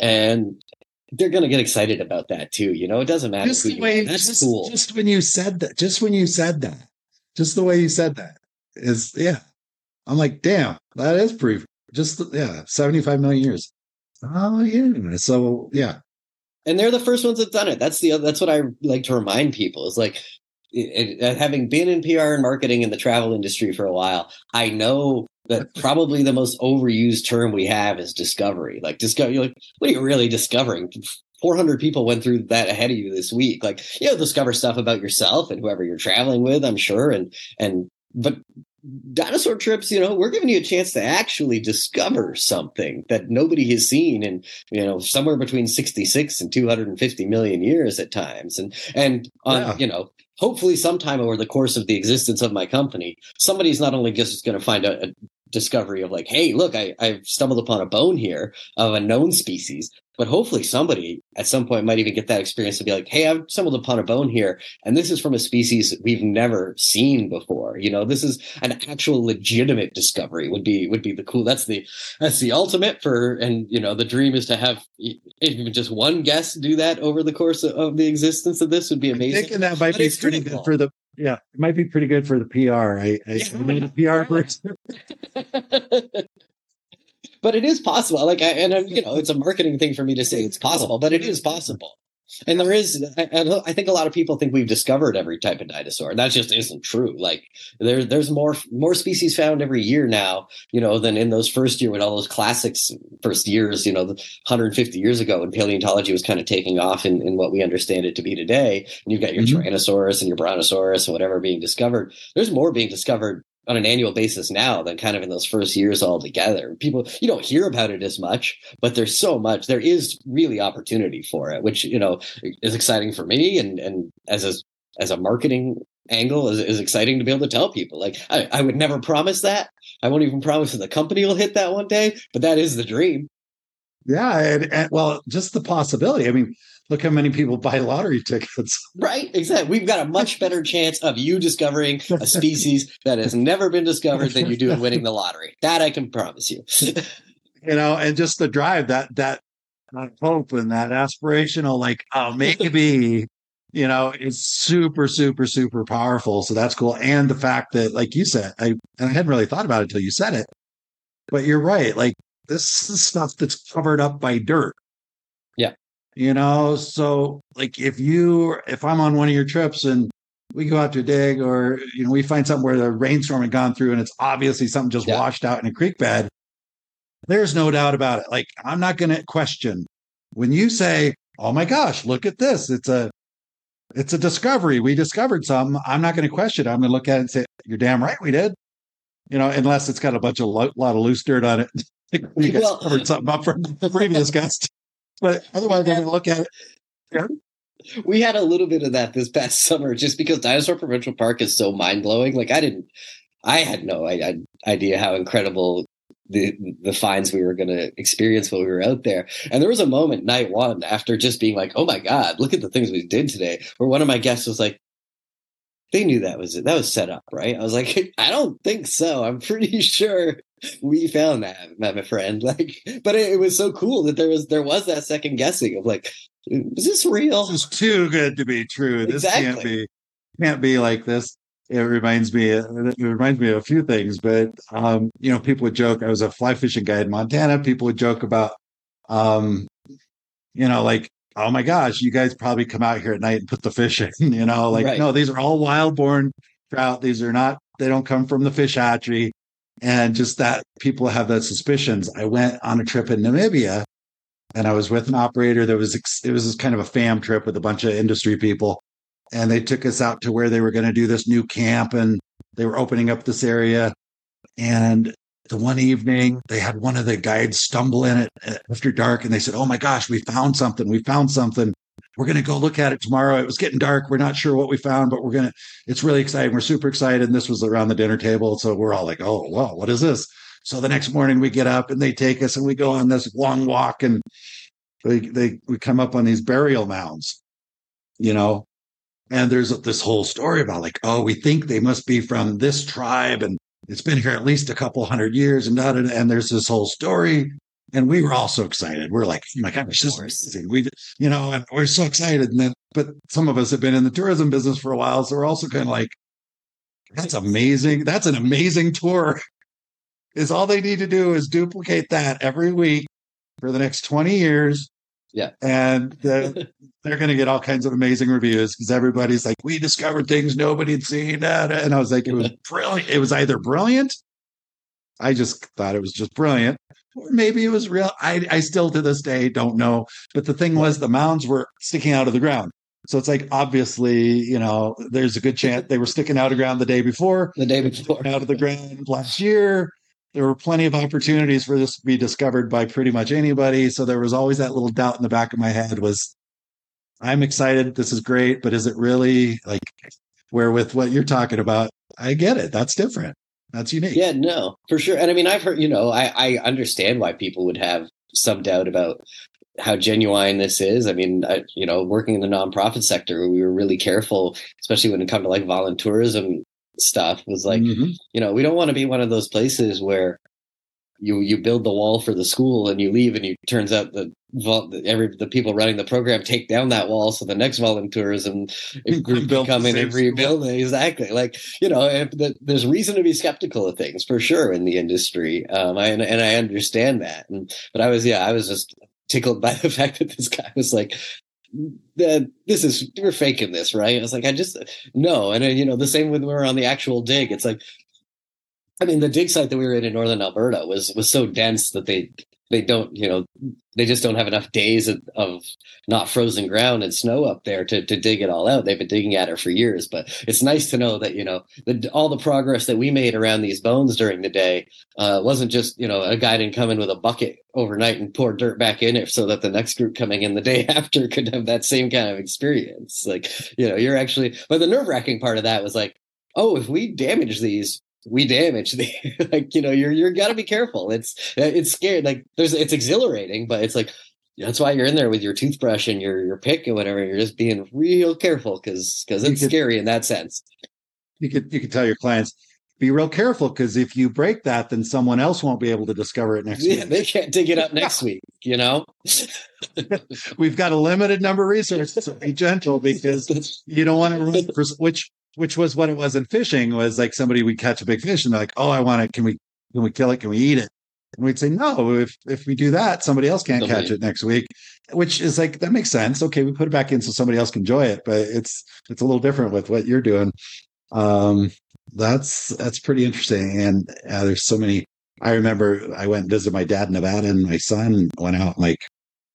And they're going to get excited about that too. You know, it doesn't matter. Just who the you way, are. That's just, cool. just when you said that, just when you said that, just the way you said that is, yeah. I'm like, damn, that is pretty, just, yeah, seventy-five million years. Oh, yeah. So, yeah. And they're the first ones that done it. That's the, that's what I like to remind people is like, it, it, having been in P R and marketing in the travel industry for a while, I know that probably the most overused term we have is discovery. Like discover, you're like, what are you really discovering? four hundred people went through that ahead of you this week. Like, you know, discover stuff about yourself and whoever you're traveling with, I'm sure. And, and, but dinosaur trips, you know, we're giving you a chance to actually discover something that nobody has seen in, you know, somewhere between sixty-six and two hundred fifty million years at times. And, and on, yeah. you know, hopefully sometime over the course of the existence of my company, somebody's not only just going to find a, a discovery of like, hey, look, I, I've stumbled upon a bone here of a known species, but hopefully somebody at some point might even get that experience to be like, hey, I've stumbled upon a bone here, and this is from a species we've never seen before. You know, this is an actual legitimate discovery would be, would be the cool. That's the, that's the ultimate for, and you know, the dream is to have even just one guest do that over the course of, of the existence of this would be amazing. I'm thinking that might but be pretty good for the, yeah, it might be pretty good for the P R. I, I yeah. made a P R person. But it is possible. Like, I, and I'm, you know, it's a marketing thing for me to say it's possible, but it is possible. And there is, I, I think a lot of people think we've discovered every type of dinosaur, and that just isn't true. Like, there, there's more, more species found every year now, you know, than in those first year when all those classics first years, you know, one hundred fifty years ago when paleontology was kind of taking off in, in what we understand it to be today. And you've got your mm-hmm. Tyrannosaurus and your Brontosaurus and whatever being discovered. There's more being discovered on an annual basis now than kind of in those first years altogether. People, you don't hear about it as much, but there's so much, there is really opportunity for it, which, you know, is exciting for me. And, and as a, as a marketing angle is, is exciting to be able to tell people. Like, I, I would never promise that. I won't even promise that the company will hit that one day, but that is the dream. Yeah. And, and well, just the possibility. I mean, look how many people buy lottery tickets. Right, exactly. We've got a much better chance of you discovering a species that has never been discovered than you do in winning the lottery. That I can promise you. You know, and just the drive, that that hope and that aspirational, like, oh, maybe, you know, is super, super, super powerful. So that's cool. And the fact that, like you said, I, and I hadn't really thought about it until you said it, but you're right. Like, this is stuff that's covered up by dirt. Yeah. You know, so like if you, if I'm on one of your trips and we go out to dig, or, you know, we find something where the rainstorm had gone through and it's obviously something just yeah. washed out in a creek bed, there's no doubt about it. Like, I'm not going to question when you say, oh my gosh, look at this. It's a it's a discovery. We discovered something. I'm not going to question it. I'm going to look at it and say, you're damn right we did. You know, unless it's got a bunch of lo- lot of loose dirt on it. You guys well, covered something up from the previous guest. But otherwise, I'm going to look at it. Yeah. We had a little bit of that this past summer just because Dinosaur Provincial Park is so mind-blowing. Like, I didn't, I had no idea how incredible the the finds we were going to experience while we were out there. And there was a moment night one after just being like, oh my God, look at the things we did today, where one of my guests was like, they knew that was it. That was set up, right? I was like, I don't think so. I'm pretty sure we found that, my friend. Like, but it, it was so cool that there was there was that second guessing of like, is this real? This is too good to be true. This exactly. can't be can't be like this. It reminds me. It reminds me of a few things, but um, you know, people would joke. I was a fly fishing guide in Montana. People would joke about, um, you know, like, oh my gosh, you guys probably come out here at night and put the fish in, you know, like, right. No, these are all wild born trout. These are not, they don't come from the fish hatchery. And just that people have that suspicions. I went on a trip in Namibia and I was with an operator that was, it was kind of a fam trip with a bunch of industry people. And they took us out to where they were going to do this new camp and they were opening up this area. And the one evening they had one of the guides stumble in it after dark and they said, oh my gosh, we found something. We found something. We're going to go look at it tomorrow. It was getting dark. We're not sure what we found, but we're going to, it's really exciting. We're super excited. And this was around the dinner table. So we're all like, oh, wow, what is this? So the next morning we get up and they take us and we go on this long walk and they, they, we come up on these burial mounds, you know, and there's this whole story about like, oh, we think they must be from this tribe and it's been here at least a couple hundred years and da, da, da, and there's this whole story. And we were all so excited. We're like, oh my gosh, this is amazing. We, you know, and we're so excited. And then, but some of us have been in the tourism business for a while. So we're also kind of like, that's amazing. That's an amazing tour. Is all they need to do is duplicate that every week for the next twenty years. Yeah. And uh, they're going to get all kinds of amazing reviews because everybody's like, we discovered things nobody had seen. And I was like, it was brilliant. It was either brilliant. I just thought it was just brilliant. Or maybe it was real. I, I still to this day don't know. But the thing was the mounds were sticking out of the ground. So it's like, obviously, you know, there's a good chance they were sticking out of the ground the day before. The day before. Out of the ground last year. There were plenty of opportunities for this to be discovered by pretty much anybody. So there was always that little doubt in the back of my head was, I'm excited. This is great. But is it really like where with what you're talking about? I get it. That's different. That's unique. Yeah, no, for sure. And I mean, I've heard, you know, I, I understand why people would have some doubt about how genuine this is. I mean, I, you know, working in the nonprofit sector, we were really careful, especially when it comes to like voluntourism stuff, was like, mm-hmm. you know, we don't want to be one of those places where you you build the wall for the school and you leave and you turns out the every the people running the program take down that wall so the next voluntourism group can come in and rebuild it. Exactly. Like, you know, if the, there's reason to be skeptical of things for sure in the industry. Um, I, and, and I understand that. And, but I was, yeah, I was just tickled by the fact that this guy was like, that this is, you're faking this, right? I was like, I just, no. And, you know, the same when we were on the actual dig, it's like, I mean, the dig site that we were in in northern Alberta was was so dense that they they don't, you know, they just don't have enough days of, of not frozen ground and snow up there to, to dig it all out. They've been digging at it for years, but it's nice to know that, you know, the, all the progress that we made around these bones during the day uh, wasn't just, you know, a guy didn't come in with a bucket overnight and pour dirt back in it so that the next group coming in the day after could have that same kind of experience. Like, you know, you're actually, but the nerve wracking part of that was like, oh, if we damage these, we damage the like, you know, you're you're gotta be careful. It's it's scary. Like there's it's exhilarating, but it's like that's why you're in there with your toothbrush and your your pick and whatever. You're just being real careful because because it's could, scary in that sense. You could you could tell your clients, be real careful because if you break that, then someone else won't be able to discover it next yeah, week. They can't dig it up next week, you know? We've got a limited number of resources, so be gentle because you don't want to run for which which was what it was in fishing was like somebody would catch a big fish and they're like, oh, I want it. Can we can we kill it? Can we eat it? And we'd say, no, if if we do that, somebody else can't somebody. catch it next week, which is like, that makes sense. Okay, we put it back in so somebody else can enjoy it, but it's it's a little different with what you're doing. Um, that's that's pretty interesting. And uh, there's so many. I remember I went and visited my dad in Nevada and my son went out and like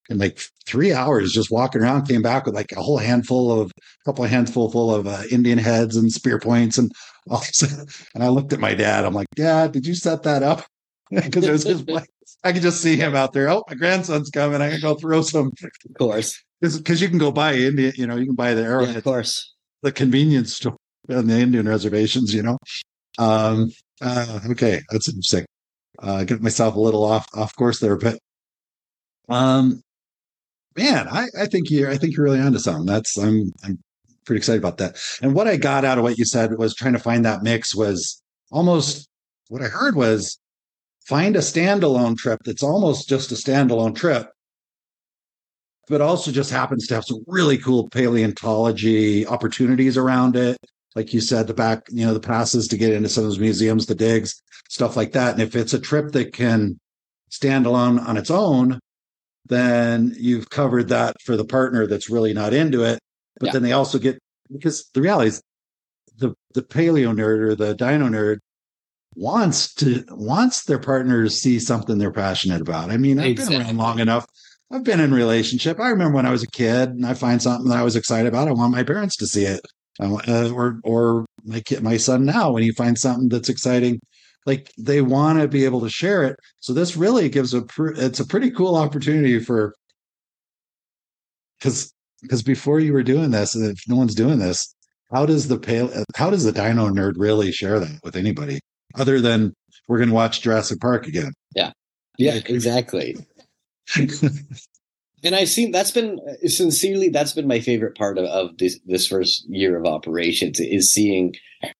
in like three hours just walking around, came back with like a whole handful of a couple of handful full of uh, Indian heads and spear points and all this. And I looked at my dad. I'm like, Dad, did you set that up? Because it was his place. I could just see him out there. Oh, my grandson's coming. I can go throw some. Of course. Because you can go buy Indian, you know, you can buy the arrowhead. Yeah, of course. The convenience store on the Indian reservations, you know. Um, uh, okay, that's interesting. Uh, get myself a little off off course there, but um, man, I, I think you're I think you're really onto something. That's I'm I'm pretty excited about that. And what I got out of what you said was trying to find that mix was almost what I heard was find a standalone trip that's almost just a standalone trip, but also just happens to have some really cool paleontology opportunities around it. Like you said, the back, you know, the passes to get into some of those museums, the digs, stuff like that. And if it's a trip that can stand alone on its own, then you've covered that for the partner that's really not into it. But yeah. Then they also get, because the reality is the, the paleo nerd or the dino nerd wants to, wants their partner to see something they're passionate about. I mean, I've exactly. been around long enough. I've been in a relationship. I remember when I was a kid and I find something that I was excited about. I want my parents to see it. Uh, or or my kid, my son now, when he finds something that's exciting, like they want to be able to share it. So this really gives a pr- it's a pretty cool opportunity for because because before you were doing this, and if no one's doing this, how does the pale how does the dino nerd really share that with anybody other than we're going to watch Jurassic Park again? Yeah, yeah, like, exactly. And I've seen that's been sincerely that's been my favorite part of, of this this first year of operations is seeing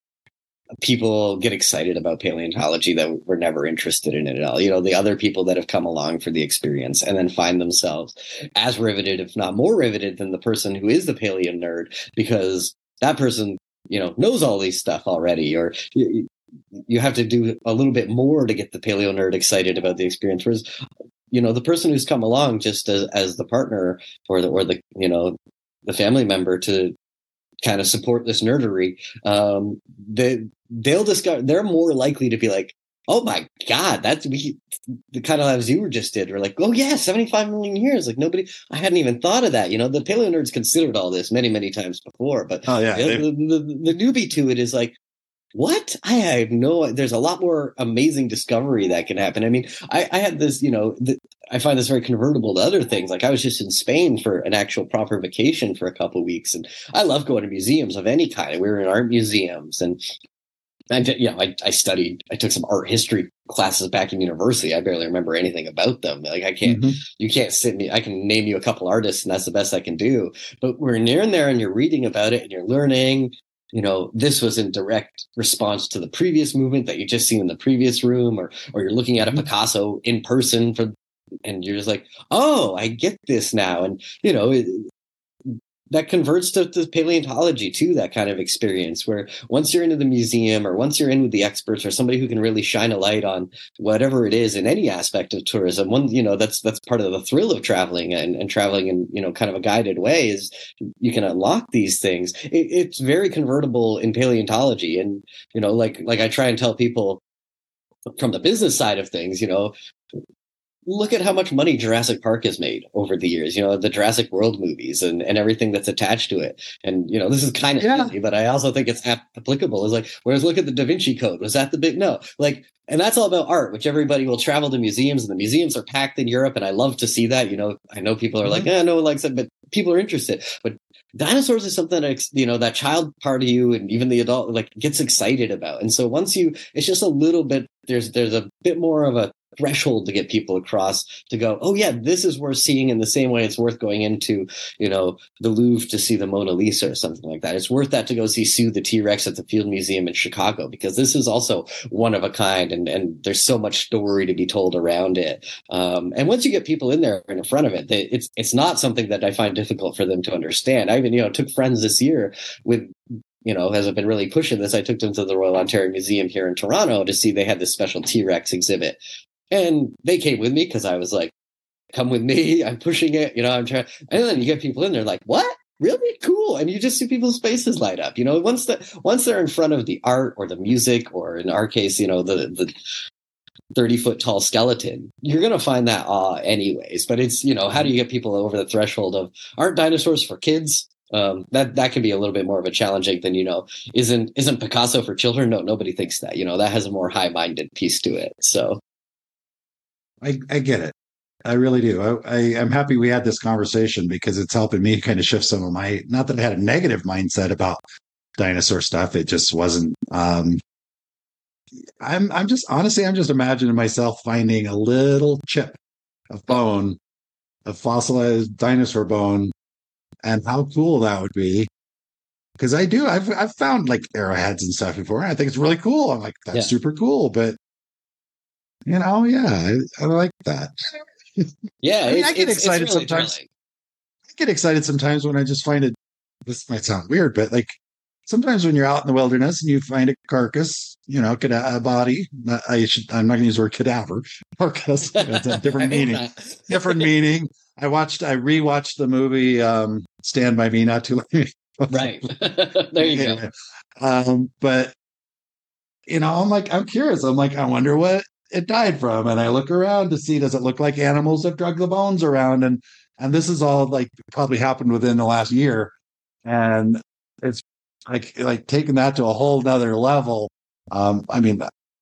people get excited about paleontology that were never interested in it at all. You know, the other people that have come along for the experience and then find themselves as riveted, if not more riveted, than the person who is the paleo nerd, because that person, you know, knows all these stuff already, or you, you have to do a little bit more to get the paleo nerd excited about the experience. Whereas, you know, the person who's come along just as, as the partner or the, or the, you know, the family member to kind of support this nerdery, um, they, they'll discover, they're more likely to be like, oh my God, that's we, the kind of lives you were just did. We're like, oh yeah, seventy-five million years. Like nobody, I hadn't even thought of that. You know, the paleo nerds considered all this many, many times before, but oh, yeah, the, the, the, the newbie to it is like, what? I have no, there's a lot more amazing discovery that can happen. I mean, I, I had this, you know, the, I find this very convertible to other things. Like I was just in Spain for an actual proper vacation for a couple of weeks. And I love going to museums of any kind. We were in art museums and, and you know, I, I studied, I took some art history classes back in university. I barely remember anything about them. Like I can't, mm-hmm. you can't sit me, I can name you a couple artists and that's the best I can do. But we're near in there and you're reading about it and you're learning. You know, this was in direct response to the previous movement that you just seen in the previous room, or or you're looking at a Picasso in person for, and you're just like, oh, I get this now. And, you know, it, that converts to, to paleontology too, that kind of experience where once you're into the museum or once you're in with the experts or somebody who can really shine a light on whatever it is in any aspect of tourism, one, you know, that's, that's part of the thrill of traveling and, and traveling in, you know, kind of a guided way is you can unlock these things. It, it's very convertible in paleontology. And, you know, like, like I try and tell people from the business side of things, you know, look at how much money Jurassic Park has made over the years, you know, the Jurassic World movies and, and everything that's attached to it. And, you know, this is kind of yeah. silly, but I also think it's applicable. It's like, whereas look at the Da Vinci Code. Was that the big, no, like, and that's all about art, which everybody will travel to museums and the museums are packed in Europe. And I love to see that, you know, I know people are mm-hmm. like, eh, no one likes it, but people are interested. But dinosaurs is something that, you know, that child part of you and even the adult like gets excited about. And so once you, it's just a little bit, there's, there's a bit more of a threshold to get people across to go, oh yeah, this is worth seeing in the same way it's worth going into, you know, the Louvre to see the Mona Lisa or something like that. It's worth that to go see Sue the T-Rex at the Field Museum in Chicago, because this is also one of a kind and, and there's so much story to be told around it. Um, and once you get people in there and in front of it, they, it's, it's not something that I find difficult for them to understand. I even, you know, took friends this year with, you know, as I've been really pushing this, I took them to the Royal Ontario Museum here in Toronto to see they had this special T-Rex exhibit. And they came with me because I was like, come with me. I'm pushing it. You know, I'm trying. And then you get people in there like, what? Really? Cool. And you just see people's faces light up. You know, once the once they're in front of the art or the music, or in our case, you know, the the thirty foot tall skeleton, you're going to find that awe anyways. But it's, you know, how do you get people over the threshold of, aren't dinosaurs for kids? Um, that, that can be a little bit more of a challenging than, you know, isn't, isn't Picasso for children? No, nobody thinks that, you know, that has a more high minded piece to it. So I, I get it. I really do. I, I, I'm happy we had this conversation because it's helping me kind of shift some of my, not that I had a negative mindset about dinosaur stuff. It just wasn't, um, I'm, I'm just, honestly, I'm just imagining myself finding a little chip of bone, of fossilized dinosaur bone, and how cool that would be. Because I do, I've, I've found like arrowheads and stuff before. And I think it's really cool. I'm like, that's yeah. super cool. But, you know, yeah, I, I like that. Yeah, I, mean, I get it's, excited it's really sometimes. thrilling. I get excited sometimes when I just find it. This might sound weird, but like sometimes when you're out in the wilderness and you find a carcass, you know, a body. I should. I'm not going to use the word cadaver. Carcass. It's a different meaning. Different meaning. I watched. I rewatched the movie um, Stand by Me not too long. Right. There you anyway, go. Um, but you know, I'm like, I'm curious. I'm like, I wonder what it died from, and I look around to see, does it look like animals have drug the bones around? And and this is all like probably happened within the last year, and it's like like taking that to a whole nother level. Um, I mean,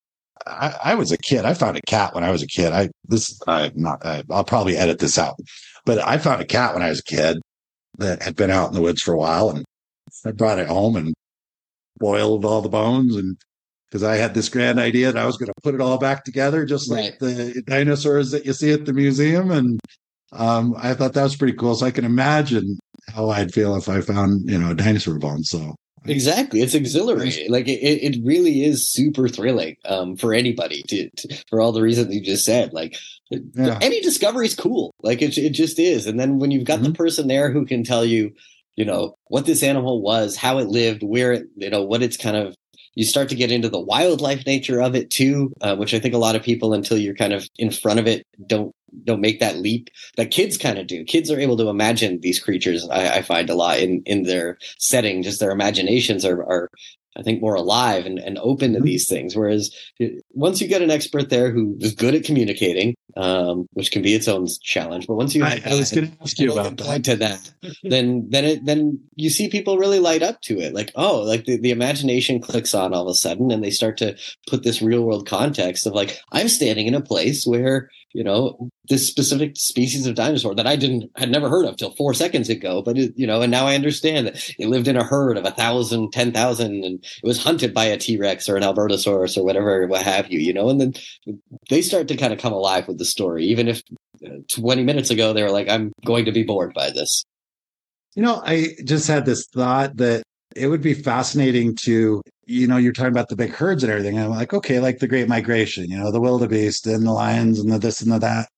I, I was a kid. I found a cat when I was a kid. I this I'm not. I, I'll probably edit this out, but I found a cat when I was a kid that had been out in the woods for a while, and I brought it home and boiled all the bones, and because I had this grand idea that I was going to put it all back together, just like right. the dinosaurs that you see at the museum. And um, I thought that was pretty cool. So I can imagine how I'd feel if I found, you know, a dinosaur bone. So exactly, it's exhilarating. Like it, it really is super thrilling um, for anybody to, to, for all the reasons you just said. Like yeah. any discovery is cool. Like it, it just is. And then when you've got mm-hmm. the person there who can tell you, you know, what this animal was, how it lived, where it, you know, what it's kind of. You start to get into the wildlife nature of it too, uh, which I think a lot of people, until you're kind of in front of it, don't don't make that leap that kids kind of do. Kids are able to imagine these creatures. I, I find a lot in in their setting, just their imaginations are, are I think, more alive and, and open to mm-hmm. these things. Whereas once you get an expert there who is good at communicating, um, which can be its own challenge, but once you I, I was going to ask you about that. to that, then then it then you see people really light up to it. Like, oh, like the, the imagination clicks on all of a sudden, and they start to put this real world context of like, I'm standing in a place where, you know, this specific species of dinosaur that I didn't had never heard of till four seconds ago, but it, you know, and now I understand that it lived in a herd of a thousand, ten thousand, and it was hunted by a T-Rex or an Albertosaurus or whatever, what have you, you know, and then they start to kind of come alive with the story, even if twenty minutes ago they were like, I'm going to be bored by this. You know, I just had this thought that it would be fascinating to, you know, you're talking about the big herds and everything. And I'm like, okay, like the Great Migration, you know, the wildebeest and the lions and the this and the that.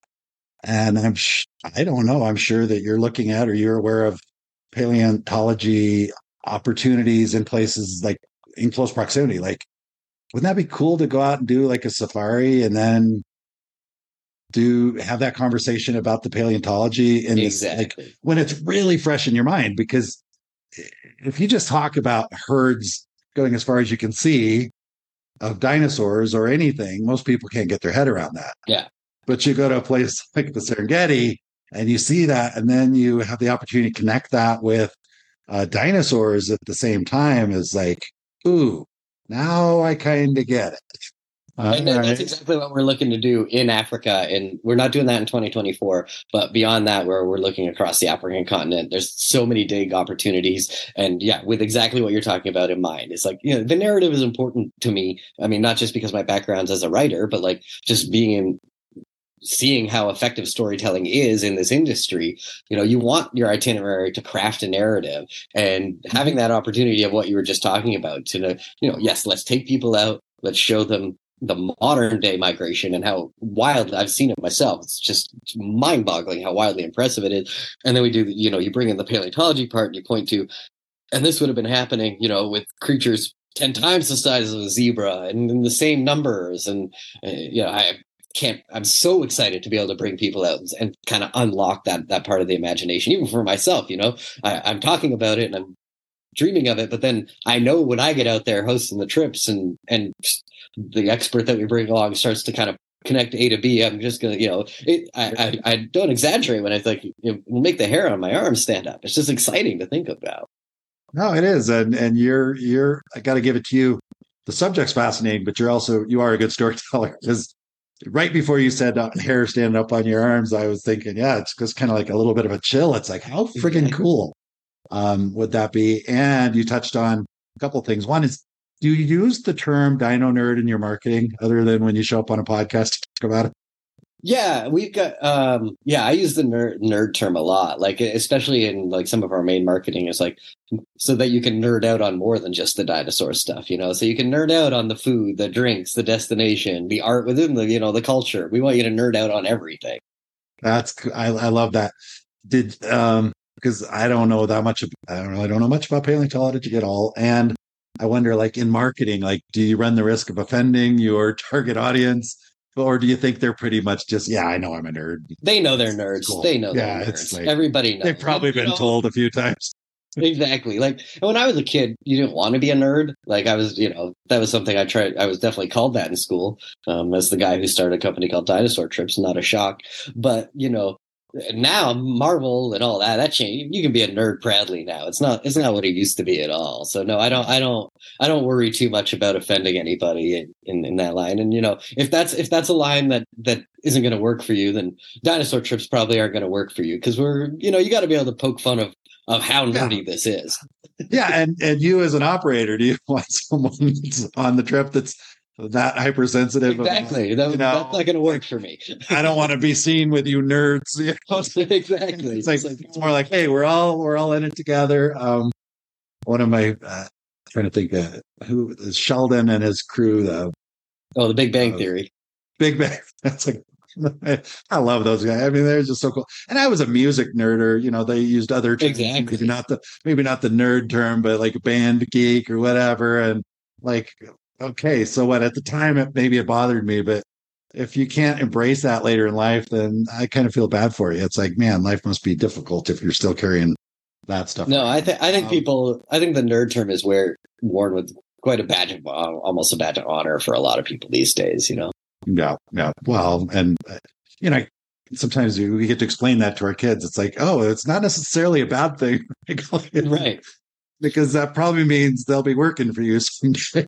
And I'm, sh- I don't know, I'm sure that you're looking at or you're aware of paleontology opportunities in places like in close proximity. Like, wouldn't that be cool to go out and do like a safari and then do have that conversation about the paleontology in exactly. this, like when it's really fresh in your mind? Because if you just talk about herds going as far as you can see of dinosaurs or anything, most people can't get their head around that. Yeah. But you go to a place like the Serengeti and you see that, and then you have the opportunity to connect that with uh, dinosaurs at the same time, is like, ooh, now I kind of get it. Uh, and that's right. exactly what we're looking to do in Africa. And we're not doing that in twenty twenty-four, but beyond that, where we're looking across the African continent, there's so many dig opportunities. And yeah, with exactly what you're talking about in mind, it's like, you know, the narrative is important to me. I mean, not just because my background's as a writer, but like just being in, seeing how effective storytelling is in this industry. You know, you want your itinerary to craft a narrative, and having that opportunity of what you were just talking about to, you know, yes, let's take people out, let's show them the modern day migration and how wild I've seen it myself. It's just mind boggling how wildly impressive it is. And then we do, you know, you bring in the paleontology part and you point to, and this would have been happening, you know, with creatures ten times the size of a zebra and in the same numbers. And, uh, you know, I can't, I'm so excited to be able to bring people out and, and kind of unlock that, that part of the imagination, even for myself. You know, I, I'm talking about it and I'm dreaming of it, but then I know when I get out there hosting the trips and, and the expert that we bring along starts to kind of connect A to B. I'm just gonna, you know, it, I, I I don't exaggerate when I think it will make the hair on my arm stand up. It's just exciting to think about. No, it is, and and you're you're. I got to give it to you. The subject's fascinating, but you're also you are a good storyteller. Because right before you said uh, hair standing up on your arms, I was thinking, yeah, it's just kind of like a little bit of a chill. It's like, how freaking cool um, would that be? And you touched on a couple of things. One is, do you use the term dino nerd in your marketing other than when you show up on a podcast to talk about it? Yeah, we've got um yeah, I use the nerd nerd term a lot. Like especially in like some of our main marketing is like so that you can nerd out on more than just the dinosaur stuff, you know. So you can nerd out on the food, the drinks, the destination, the art within the, you know, the culture. We want you to nerd out on everything. That's I, I love that. Did um because I don't know that much. I don't know. I don't know much about paleontology at all, and I wonder, like in marketing, like do you run the risk of offending your target audience? Or do you think they're pretty much just, yeah, I know I'm a nerd. They know they're nerds. Cool. They know yeah, they're nerds. Like, everybody knows. They've probably been you know, told a few times. Exactly. Like when I was a kid, you didn't want to be a nerd. Like I was, you know, that was something I tried. I was definitely called that in school um, as the guy who started a company called Dinosaur Trips. Not a shock. But, you know, now Marvel and all that, that changed. You can be a nerd proudly now. It's not, it's not what it used to be at all. So no, I don't, I don't, I don't worry too much about offending anybody in, in, in that line. And, you know, if that's, if that's a line that, that isn't going to work for you, then Dinosaur Trips probably aren't going to work for you. Cause we're, you know, you got to be able to poke fun of, of how nerdy yeah. this is. Yeah. And, and you as an operator, do you want someone on the trip that's that hypersensitive? Exactly. That, you know, that's not going to work for me. I don't want to be seen with you nerds. You know? Exactly. It's like, it's more like, hey, we're all, we're all in it together. Um, one of my, uh, trying to think, uh, who is Sheldon and his crew, the, oh, the Big Bang uh, Theory. Big Bang. That's like, I love those guys. I mean, they're just so cool. And I was a music nerder. You know, they used other terms, exactly. maybe not the maybe not the nerd term, but like a band geek or whatever. And like, okay, so what? At the time, it maybe it bothered me, but if you can't embrace that later in life, then I kind of feel bad for you. It's like, man, life must be difficult if you're still carrying that stuff. No, I think I think um, people. I think the nerd term is where worn with quite a badge of almost a badge of honor for a lot of people these days. You know. Yeah, yeah. Well, and uh, you know, sometimes we get to explain that to our kids. It's like, oh, it's not necessarily a bad thing, right? Because that probably means they'll be working for you someday,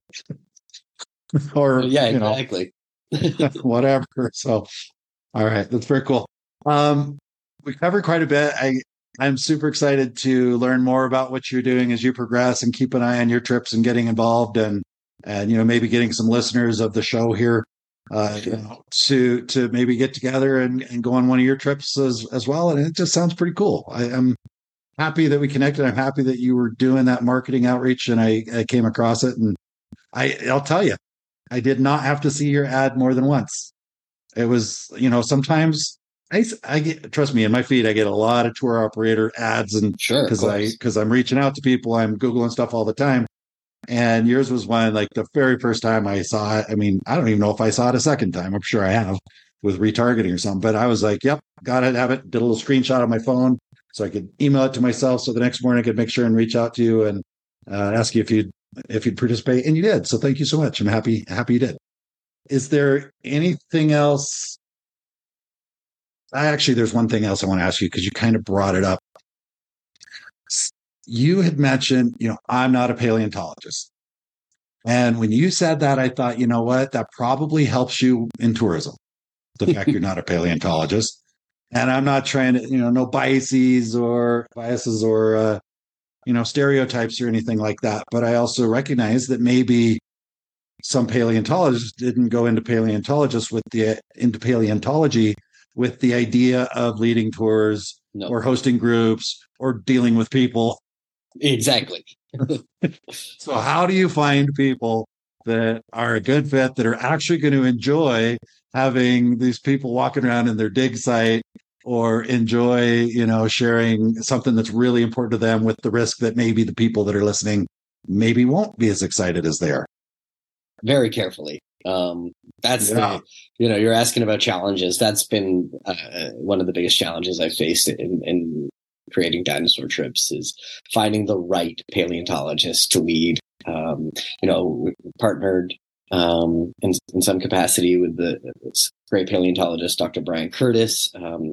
or yeah, you know, exactly. whatever. So, all right, that's very cool. Um, we covered quite a bit. I I'm super excited to learn more about what you're doing as you progress, and keep an eye on your trips and getting involved, and and you know, maybe getting some listeners of the show here. Uh, you know, to to maybe get together and, and go on one of your trips as as well, and it just sounds pretty cool. I, I'm happy that we connected. I'm happy that you were doing that marketing outreach, and I, I came across it. And I I'll tell you, I did not have to see your ad more than once. It was, you know, sometimes I I get, trust me, in my feed I get a lot of tour operator ads, and sure, because I because I'm reaching out to people, I'm Googling stuff all the time. And yours was one, like the very first time I saw it. I mean, I don't even know if I saw it a second time. I'm sure I have with retargeting or something, but I was like, yep, got to have it. Did a little screenshot on my phone so I could email it to myself. So the next morning I could make sure and reach out to you and uh, ask you if you'd, if you'd participate. And you did. So thank you so much. I'm happy, happy you did. Is there anything else? I actually, there's one thing else I want to ask you, because you kind of brought it up. You had mentioned, you know, I'm not a paleontologist. And when you said that, I thought, you know what, that probably helps you in tourism. The fact you're not a paleontologist. And I'm not trying to, you know, no biases or biases or, uh, you know, stereotypes or anything like that. But I also recognize that maybe some paleontologists didn't go into paleontologists with the into paleontology with the idea of leading tours no. or hosting groups or dealing with people. Exactly. So how do you find people that are a good fit, that are actually going to enjoy having these people walking around in their dig site, or enjoy, you know, sharing something that's really important to them with the risk that maybe the people that are listening maybe won't be as excited as they are? Very carefully. Um, that's yeah. the, you know, you're asking about challenges. That's been uh, one of the biggest challenges I've faced in, in creating Dinosaur Trips, is finding the right paleontologist to lead. Um, you know, we partnered um, in, in some capacity with the this great paleontologist, Doctor Brian Curtis. Um,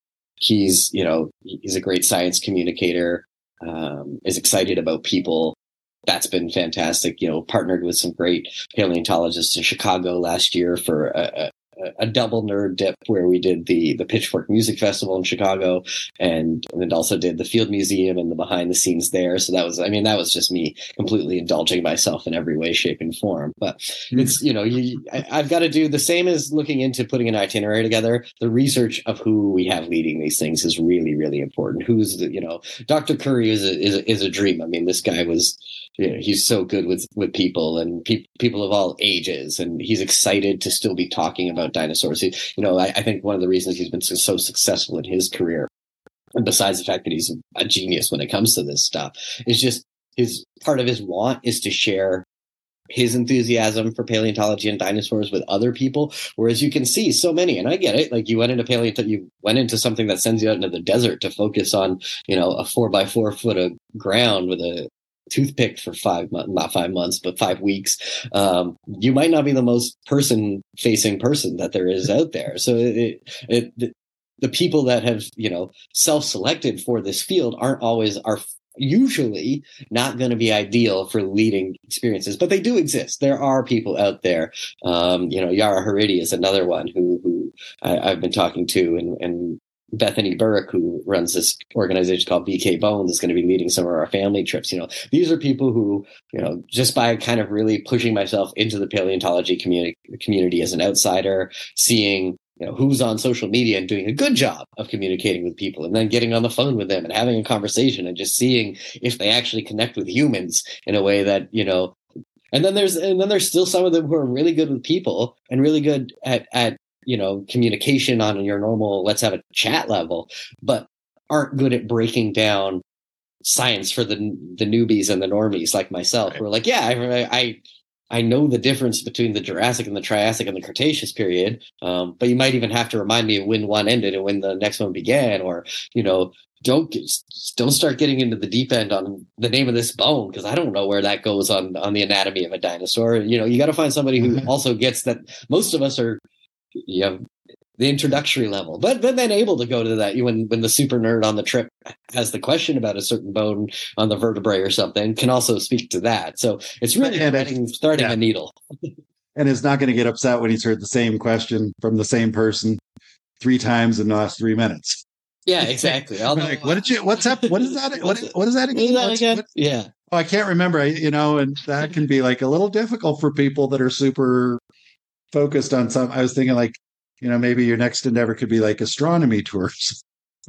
he's, you know, he's a great science communicator, um, is excited about people. That's been fantastic. You know, partnered with some great paleontologists in Chicago last year for a, a, a double nerd dip where we did the the Pitchfork Music Festival in Chicago, and and also did the Field Museum and the behind the scenes there. So that was, I mean, that was just me completely indulging myself in every way, shape, and form. But mm-hmm. it's, you know, you, I, I've got to do the same as looking into putting an itinerary together. The research of who we have leading these things is really, really important. Who's the, you know, Doctor Curry is a, is a, is a dream. I mean, this guy was, you know, he's so good with, with people and pe- people of all ages, and he's excited to still be talking about dinosaurs. He, you know, I, I think one of the reasons he's been so, so successful in his career, and besides the fact that he's a genius when it comes to this stuff, is just his part of his want is to share his enthusiasm for paleontology and dinosaurs with other people. Whereas you can see so many, and I get it, like you went into paleontology, you went into something that sends you out into the desert to focus on, you know, a four by four foot of ground with a toothpick for five months, not five months, but five weeks. Um, you might not be the most person facing person that there is out there. So it, it, it the people that have, you know, self-selected for this field aren't always, are usually not going to be ideal for leading experiences, but they do exist. There are people out there. Um, you know, Yara Haridi is another one who, who I, I've been talking to, and, and Bethany Burke, who runs this organization called B K Bones, is going to be leading some of our family trips. You know, these are people who, you know, just by kind of really pushing myself into the paleontology community, community as an outsider, seeing, you know, who's on social media and doing a good job of communicating with people, and then getting on the phone with them and having a conversation and just seeing if they actually connect with humans in a way that, you know, and then there's, and then there's still some of them who are really good with people and really good at, at, you know, communication on your normal, let's have a chat level, but aren't good at breaking down science for the the newbies and the normies like myself, right. Who are like, yeah, I, I I know the difference between the Jurassic and the Triassic and the Cretaceous period, um, but you might even have to remind me of when one ended and when the next one began, or, you know, don't get, don't start getting into the deep end on the name of this bone, because I don't know where that goes on on the anatomy of a dinosaur. You know, you got to find somebody who mm-hmm. also gets that. Most of us are, you know, the introductory level, but but then able to go to that when when the super nerd on the trip has the question about a certain bone on the vertebrae or something, can also speak to that. So it's really starting, starting yeah. a needle. And is not going to get upset when he's heard the same question from the same person three times in the last three minutes. Yeah, exactly. Although, like, what did you? What's up? What is that? What, what is that again? Is that again? What, yeah. Oh, I can't remember. I, you know, and that can be like a little difficult for people that are super focused on some. I was thinking like, you know, maybe your next endeavor could be like astronomy tours.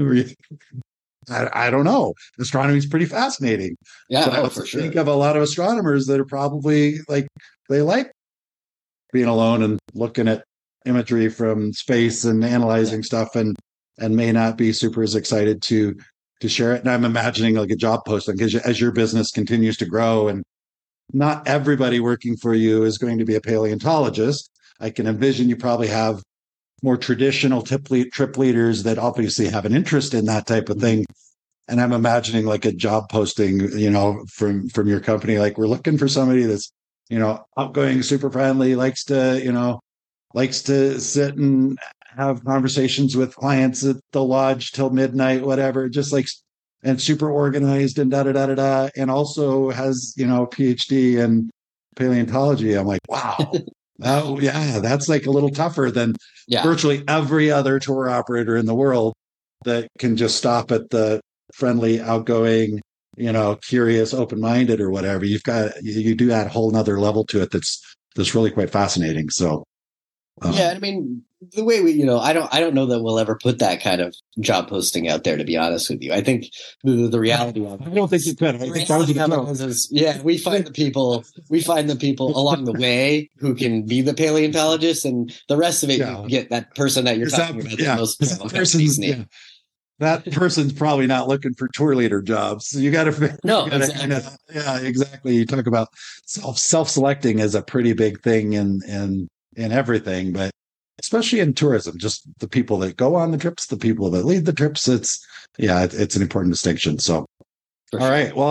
I, I don't know. Astronomy is pretty fascinating. Yeah, so oh, I for sure. think of a lot of astronomers that are probably like, they like being alone and looking at imagery from space and analyzing yeah. stuff, and and may not be super as excited to to share it. And I'm imagining like a job posting, because as your business continues to grow, and not everybody working for you is going to be a paleontologist. I can envision you probably have more traditional trip, lead, trip leaders that obviously have an interest in that type of thing. And I'm imagining like a job posting, you know, from, from your company, like, we're looking for somebody that's, you know, outgoing, super friendly, likes to, you know, likes to sit and have conversations with clients at the lodge till midnight, whatever, just like, and super organized and da, da, da, da, da. And also has, you know, a PhD in paleontology. I'm like, wow. Oh, yeah, that's like a little tougher than yeah. virtually every other tour operator in the world that can just stop at the friendly, outgoing, you know, curious, open-minded or whatever. You've got, you, you do add a whole nother level to it that's that's really quite fascinating. So, um, yeah, I mean, the way we, you know, I don't, I don't know that we'll ever put that kind of job posting out there, to be honest with you. I think the, the reality of it, I don't think you could. I think that was the is, yeah, we find the people, we find the people along the way who can be the paleontologist, and the rest of it, yeah. you get that person that you're talking that, about. Yeah, the most, that, person's, yeah. that person's probably not looking for tour leader jobs. So you got to, no, you gotta exactly. kind of, yeah, exactly. You talk about self self selecting as a pretty big thing in in in everything, but especially in tourism, just the people that go on the trips, the people that lead the trips. It's, yeah, it, it's an important distinction. So, For all sure. right. Well,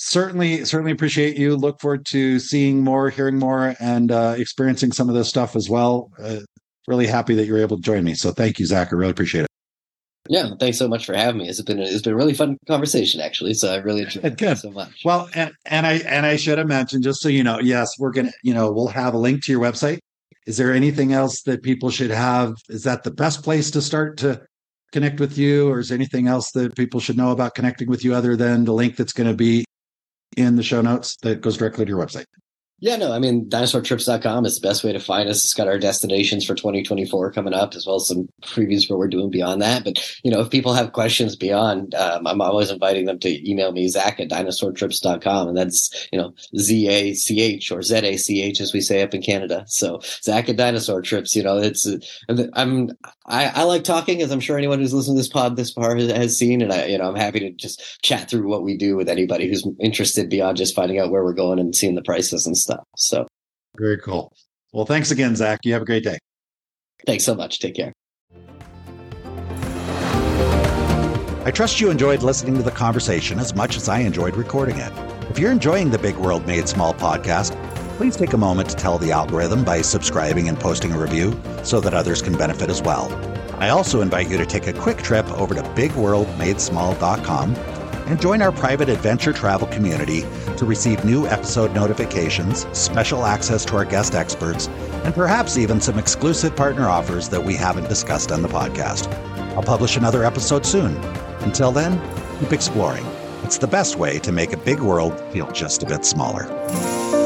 certainly, certainly appreciate you. Look forward to seeing more, hearing more, and uh, experiencing some of this stuff as well. Uh, really happy that you were able to join me. So thank you, Zach. I really appreciate it. Yeah, thanks so much for having me. It's been a, it's been a really fun conversation, actually. So I really enjoyed it. Thanks so much. Well, and and I and I should have mentioned, just so you know, yes, we're gonna, you know, we'll have a link to your website. Is there anything else that people should have? Is that the best place to start to connect with you, or is there anything else that people should know about connecting with you other than the link that's going to be in the show notes that goes directly to your website? Yeah, no, I mean, dinosaur trips dot com is the best way to find us. It's got our destinations for twenty twenty-four coming up, as well as some previews for what we're doing beyond that. But, you know, if people have questions beyond, um, I'm always inviting them to email me, Zach at dinosaur trips dot com. And that's, you know, Z A C H or Z A C H, as we say up in Canada. So Zach at Dinosaur Trips, you know, it's, I'm, I, I like talking, as I'm sure anyone who's listened to this pod this far has, has seen. And I, you know, I'm happy to just chat through what we do with anybody who's interested beyond just finding out where we're going and seeing the prices and stuff. So very cool. Well, thanks again, Zach. You have a great day. Thanks so much. Take care. I trust you enjoyed listening to the conversation as much as I enjoyed recording it. If you're enjoying the Big World Made Small podcast, please take a moment to tell the algorithm by subscribing and posting a review so that others can benefit as well. I also invite you to take a quick trip over to big world made small dot com and join our private adventure travel community to receive new episode notifications, special access to our guest experts, and perhaps even some exclusive partner offers that we haven't discussed on the podcast. I'll publish another episode soon. Until then, keep exploring. It's the best way to make a big world feel just a bit smaller.